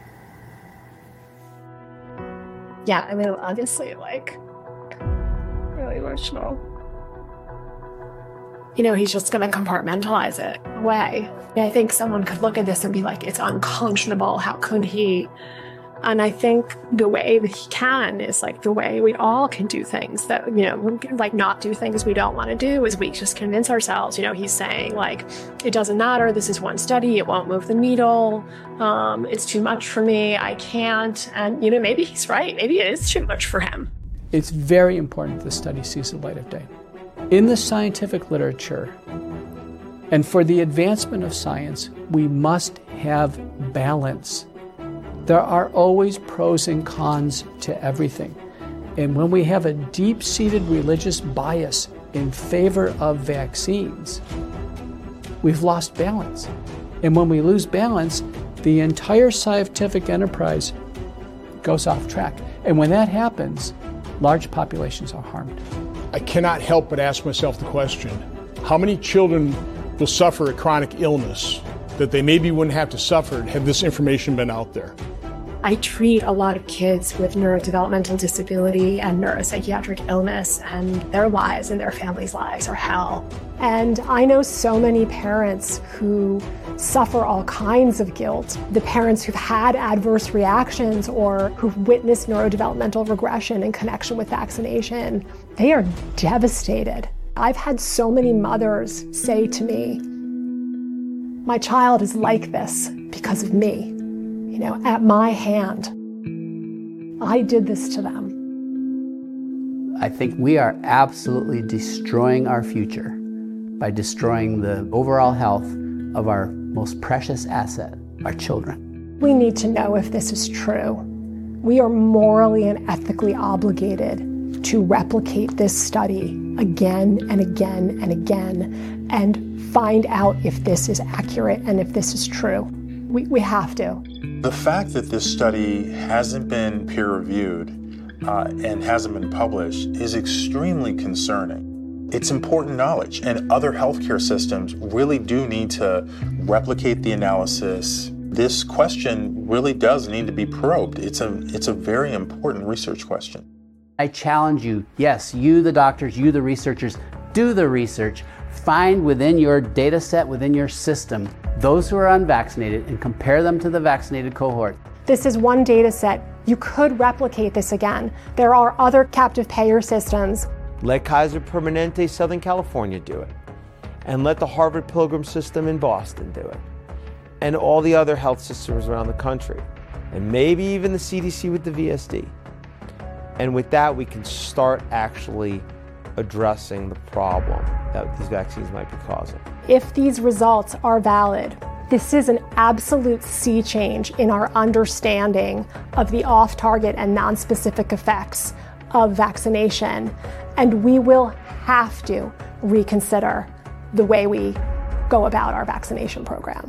Yeah, I mean, obviously, like, really emotional. You know, he's just going to compartmentalize it away. I think someone could look at this and be like, it's unconscionable. How could he? And I think the way that he can is like the way we all can do things that, you know, like not do things we don't want to do is we just convince ourselves, you know, he's saying like, it doesn't matter. This is one study. It won't move the needle. Um, it's too much for me. I can't. And, you know, maybe he's right. Maybe it is too much for him. It's very important the study sees the light of day. In the scientific literature, and for the advancement of science, we must have balance. There are always pros and cons to everything. And when we have a deep-seated religious bias in favor of vaccines, we've lost balance. And when we lose balance, the entire scientific enterprise goes off track. And when that happens, large populations are harmed. I cannot help but ask myself the question, how many children will suffer a chronic illness that they maybe wouldn't have to suffer had this information been out there? I treat a lot of kids with neurodevelopmental disability and neuropsychiatric illness, and their lives and their families' lives are hell. And I know so many parents who suffer all kinds of guilt. The parents who've had adverse reactions or who've witnessed neurodevelopmental regression in connection with vaccination, they are devastated. I've had so many mothers say to me, my child is like this because of me. You know, at my hand, I did this to them. I think we are absolutely destroying our future by destroying the overall health of our most precious asset, our children. We need to know if this is true. We are morally and ethically obligated to replicate this study again and again and again and find out if this is accurate and if this is true. We, we have to. The fact that this study hasn't been peer-reviewed uh, and hasn't been published is extremely concerning. It's important knowledge, and other healthcare systems really do need to replicate the analysis. This question really does need to be probed. It's a, it's a very important research question. I challenge you, yes, you the doctors, you the researchers, do the research. Find within your data set, within your system, those who are unvaccinated and compare them to the vaccinated cohort. This is one data set. You could replicate this again. There are other captive payer systems. Let Kaiser Permanente Southern California do it. And let the Harvard Pilgrim system in Boston do it. And all the other health systems around the country. And maybe even the C D C with the V S D. And with that, we can start actually addressing the problem that these vaccines might be causing. If these results are valid, this is an absolute sea change in our understanding of the off-target and non-specific effects of vaccination. And we will have to reconsider the way we go about our vaccination program.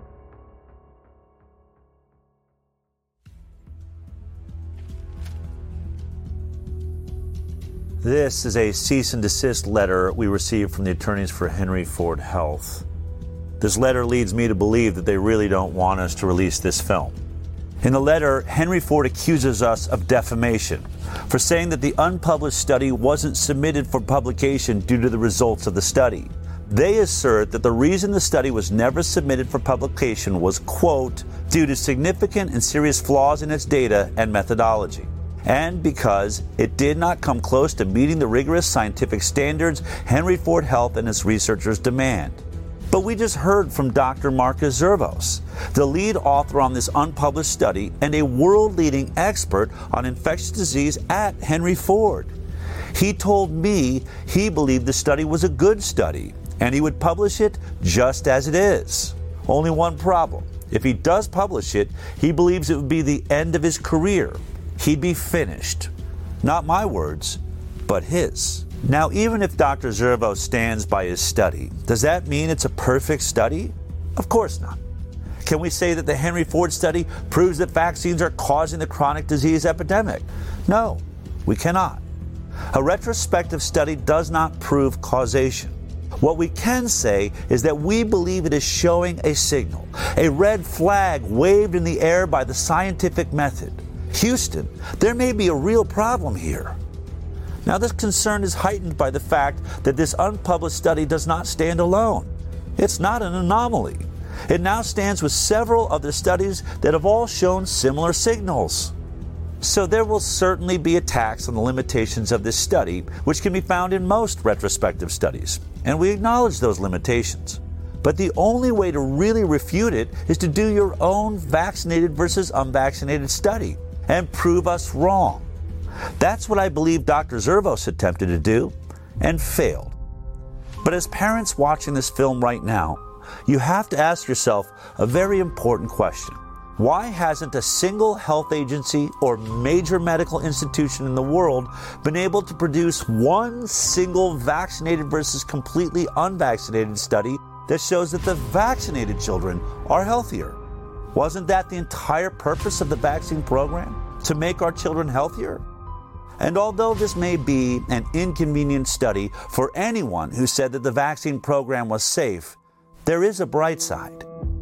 This is a cease and desist letter we received from the attorneys for Henry Ford Health. This letter leads me to believe that they really don't want us to release this film. In the letter, Henry Ford accuses us of defamation for saying that the unpublished study wasn't submitted for publication due to the results of the study. They assert that the reason the study was never submitted for publication was, quote, due to significant and serious flaws in its data and methodology, and because it did not come close to meeting the rigorous scientific standards Henry Ford Health and its researchers demand. But we just heard from Doctor Marcus Zervos, the lead author on this unpublished study and a world-leading expert on infectious disease at Henry Ford. He told me he believed the study was a good study and he would publish it just as it is. Only one problem. If he does publish it, he believes it would be the end of his career. He'd be finished. Not my words, but his. Now, even if Doctor Zervos stands by his study, does that mean it's a perfect study? Of course not. Can we say that the Henry Ford study proves that vaccines are causing the chronic disease epidemic? No, we cannot. A retrospective study does not prove causation. What we can say is that we believe it is showing a signal, a red flag waved in the air by the scientific method. Houston, there may be a real problem here. Now, this concern is heightened by the fact that this unpublished study does not stand alone. It's not an anomaly. It now stands with several other studies that have all shown similar signals. So there will certainly be attacks on the limitations of this study, which can be found in most retrospective studies, and we acknowledge those limitations. But the only way to really refute it is to do your own vaccinated versus unvaccinated study and prove us wrong. That's what I believe Doctor Zervos attempted to do and failed. But as parents watching this film right now, you have to ask yourself a very important question. Why hasn't a single health agency or major medical institution in the world been able to produce one single vaccinated versus completely unvaccinated study that shows that the vaccinated children are healthier? Wasn't that the entire purpose of the vaccine program? To make our children healthier? And although this may be an inconvenient study for anyone who said that the vaccine program was safe, there is a bright side.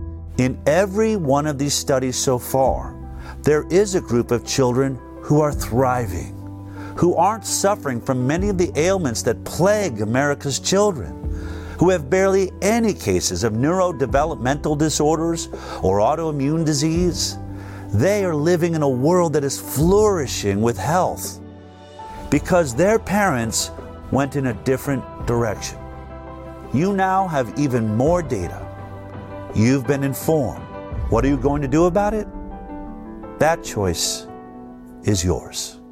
In every one of these studies so far, there is a group of children who are thriving, who aren't suffering from many of the ailments that plague America's children, who have barely any cases of neurodevelopmental disorders or autoimmune disease. They are living in a world that is flourishing with health because their parents went in a different direction. You now have even more data. You've been informed. What are you going to do about it? That choice is yours.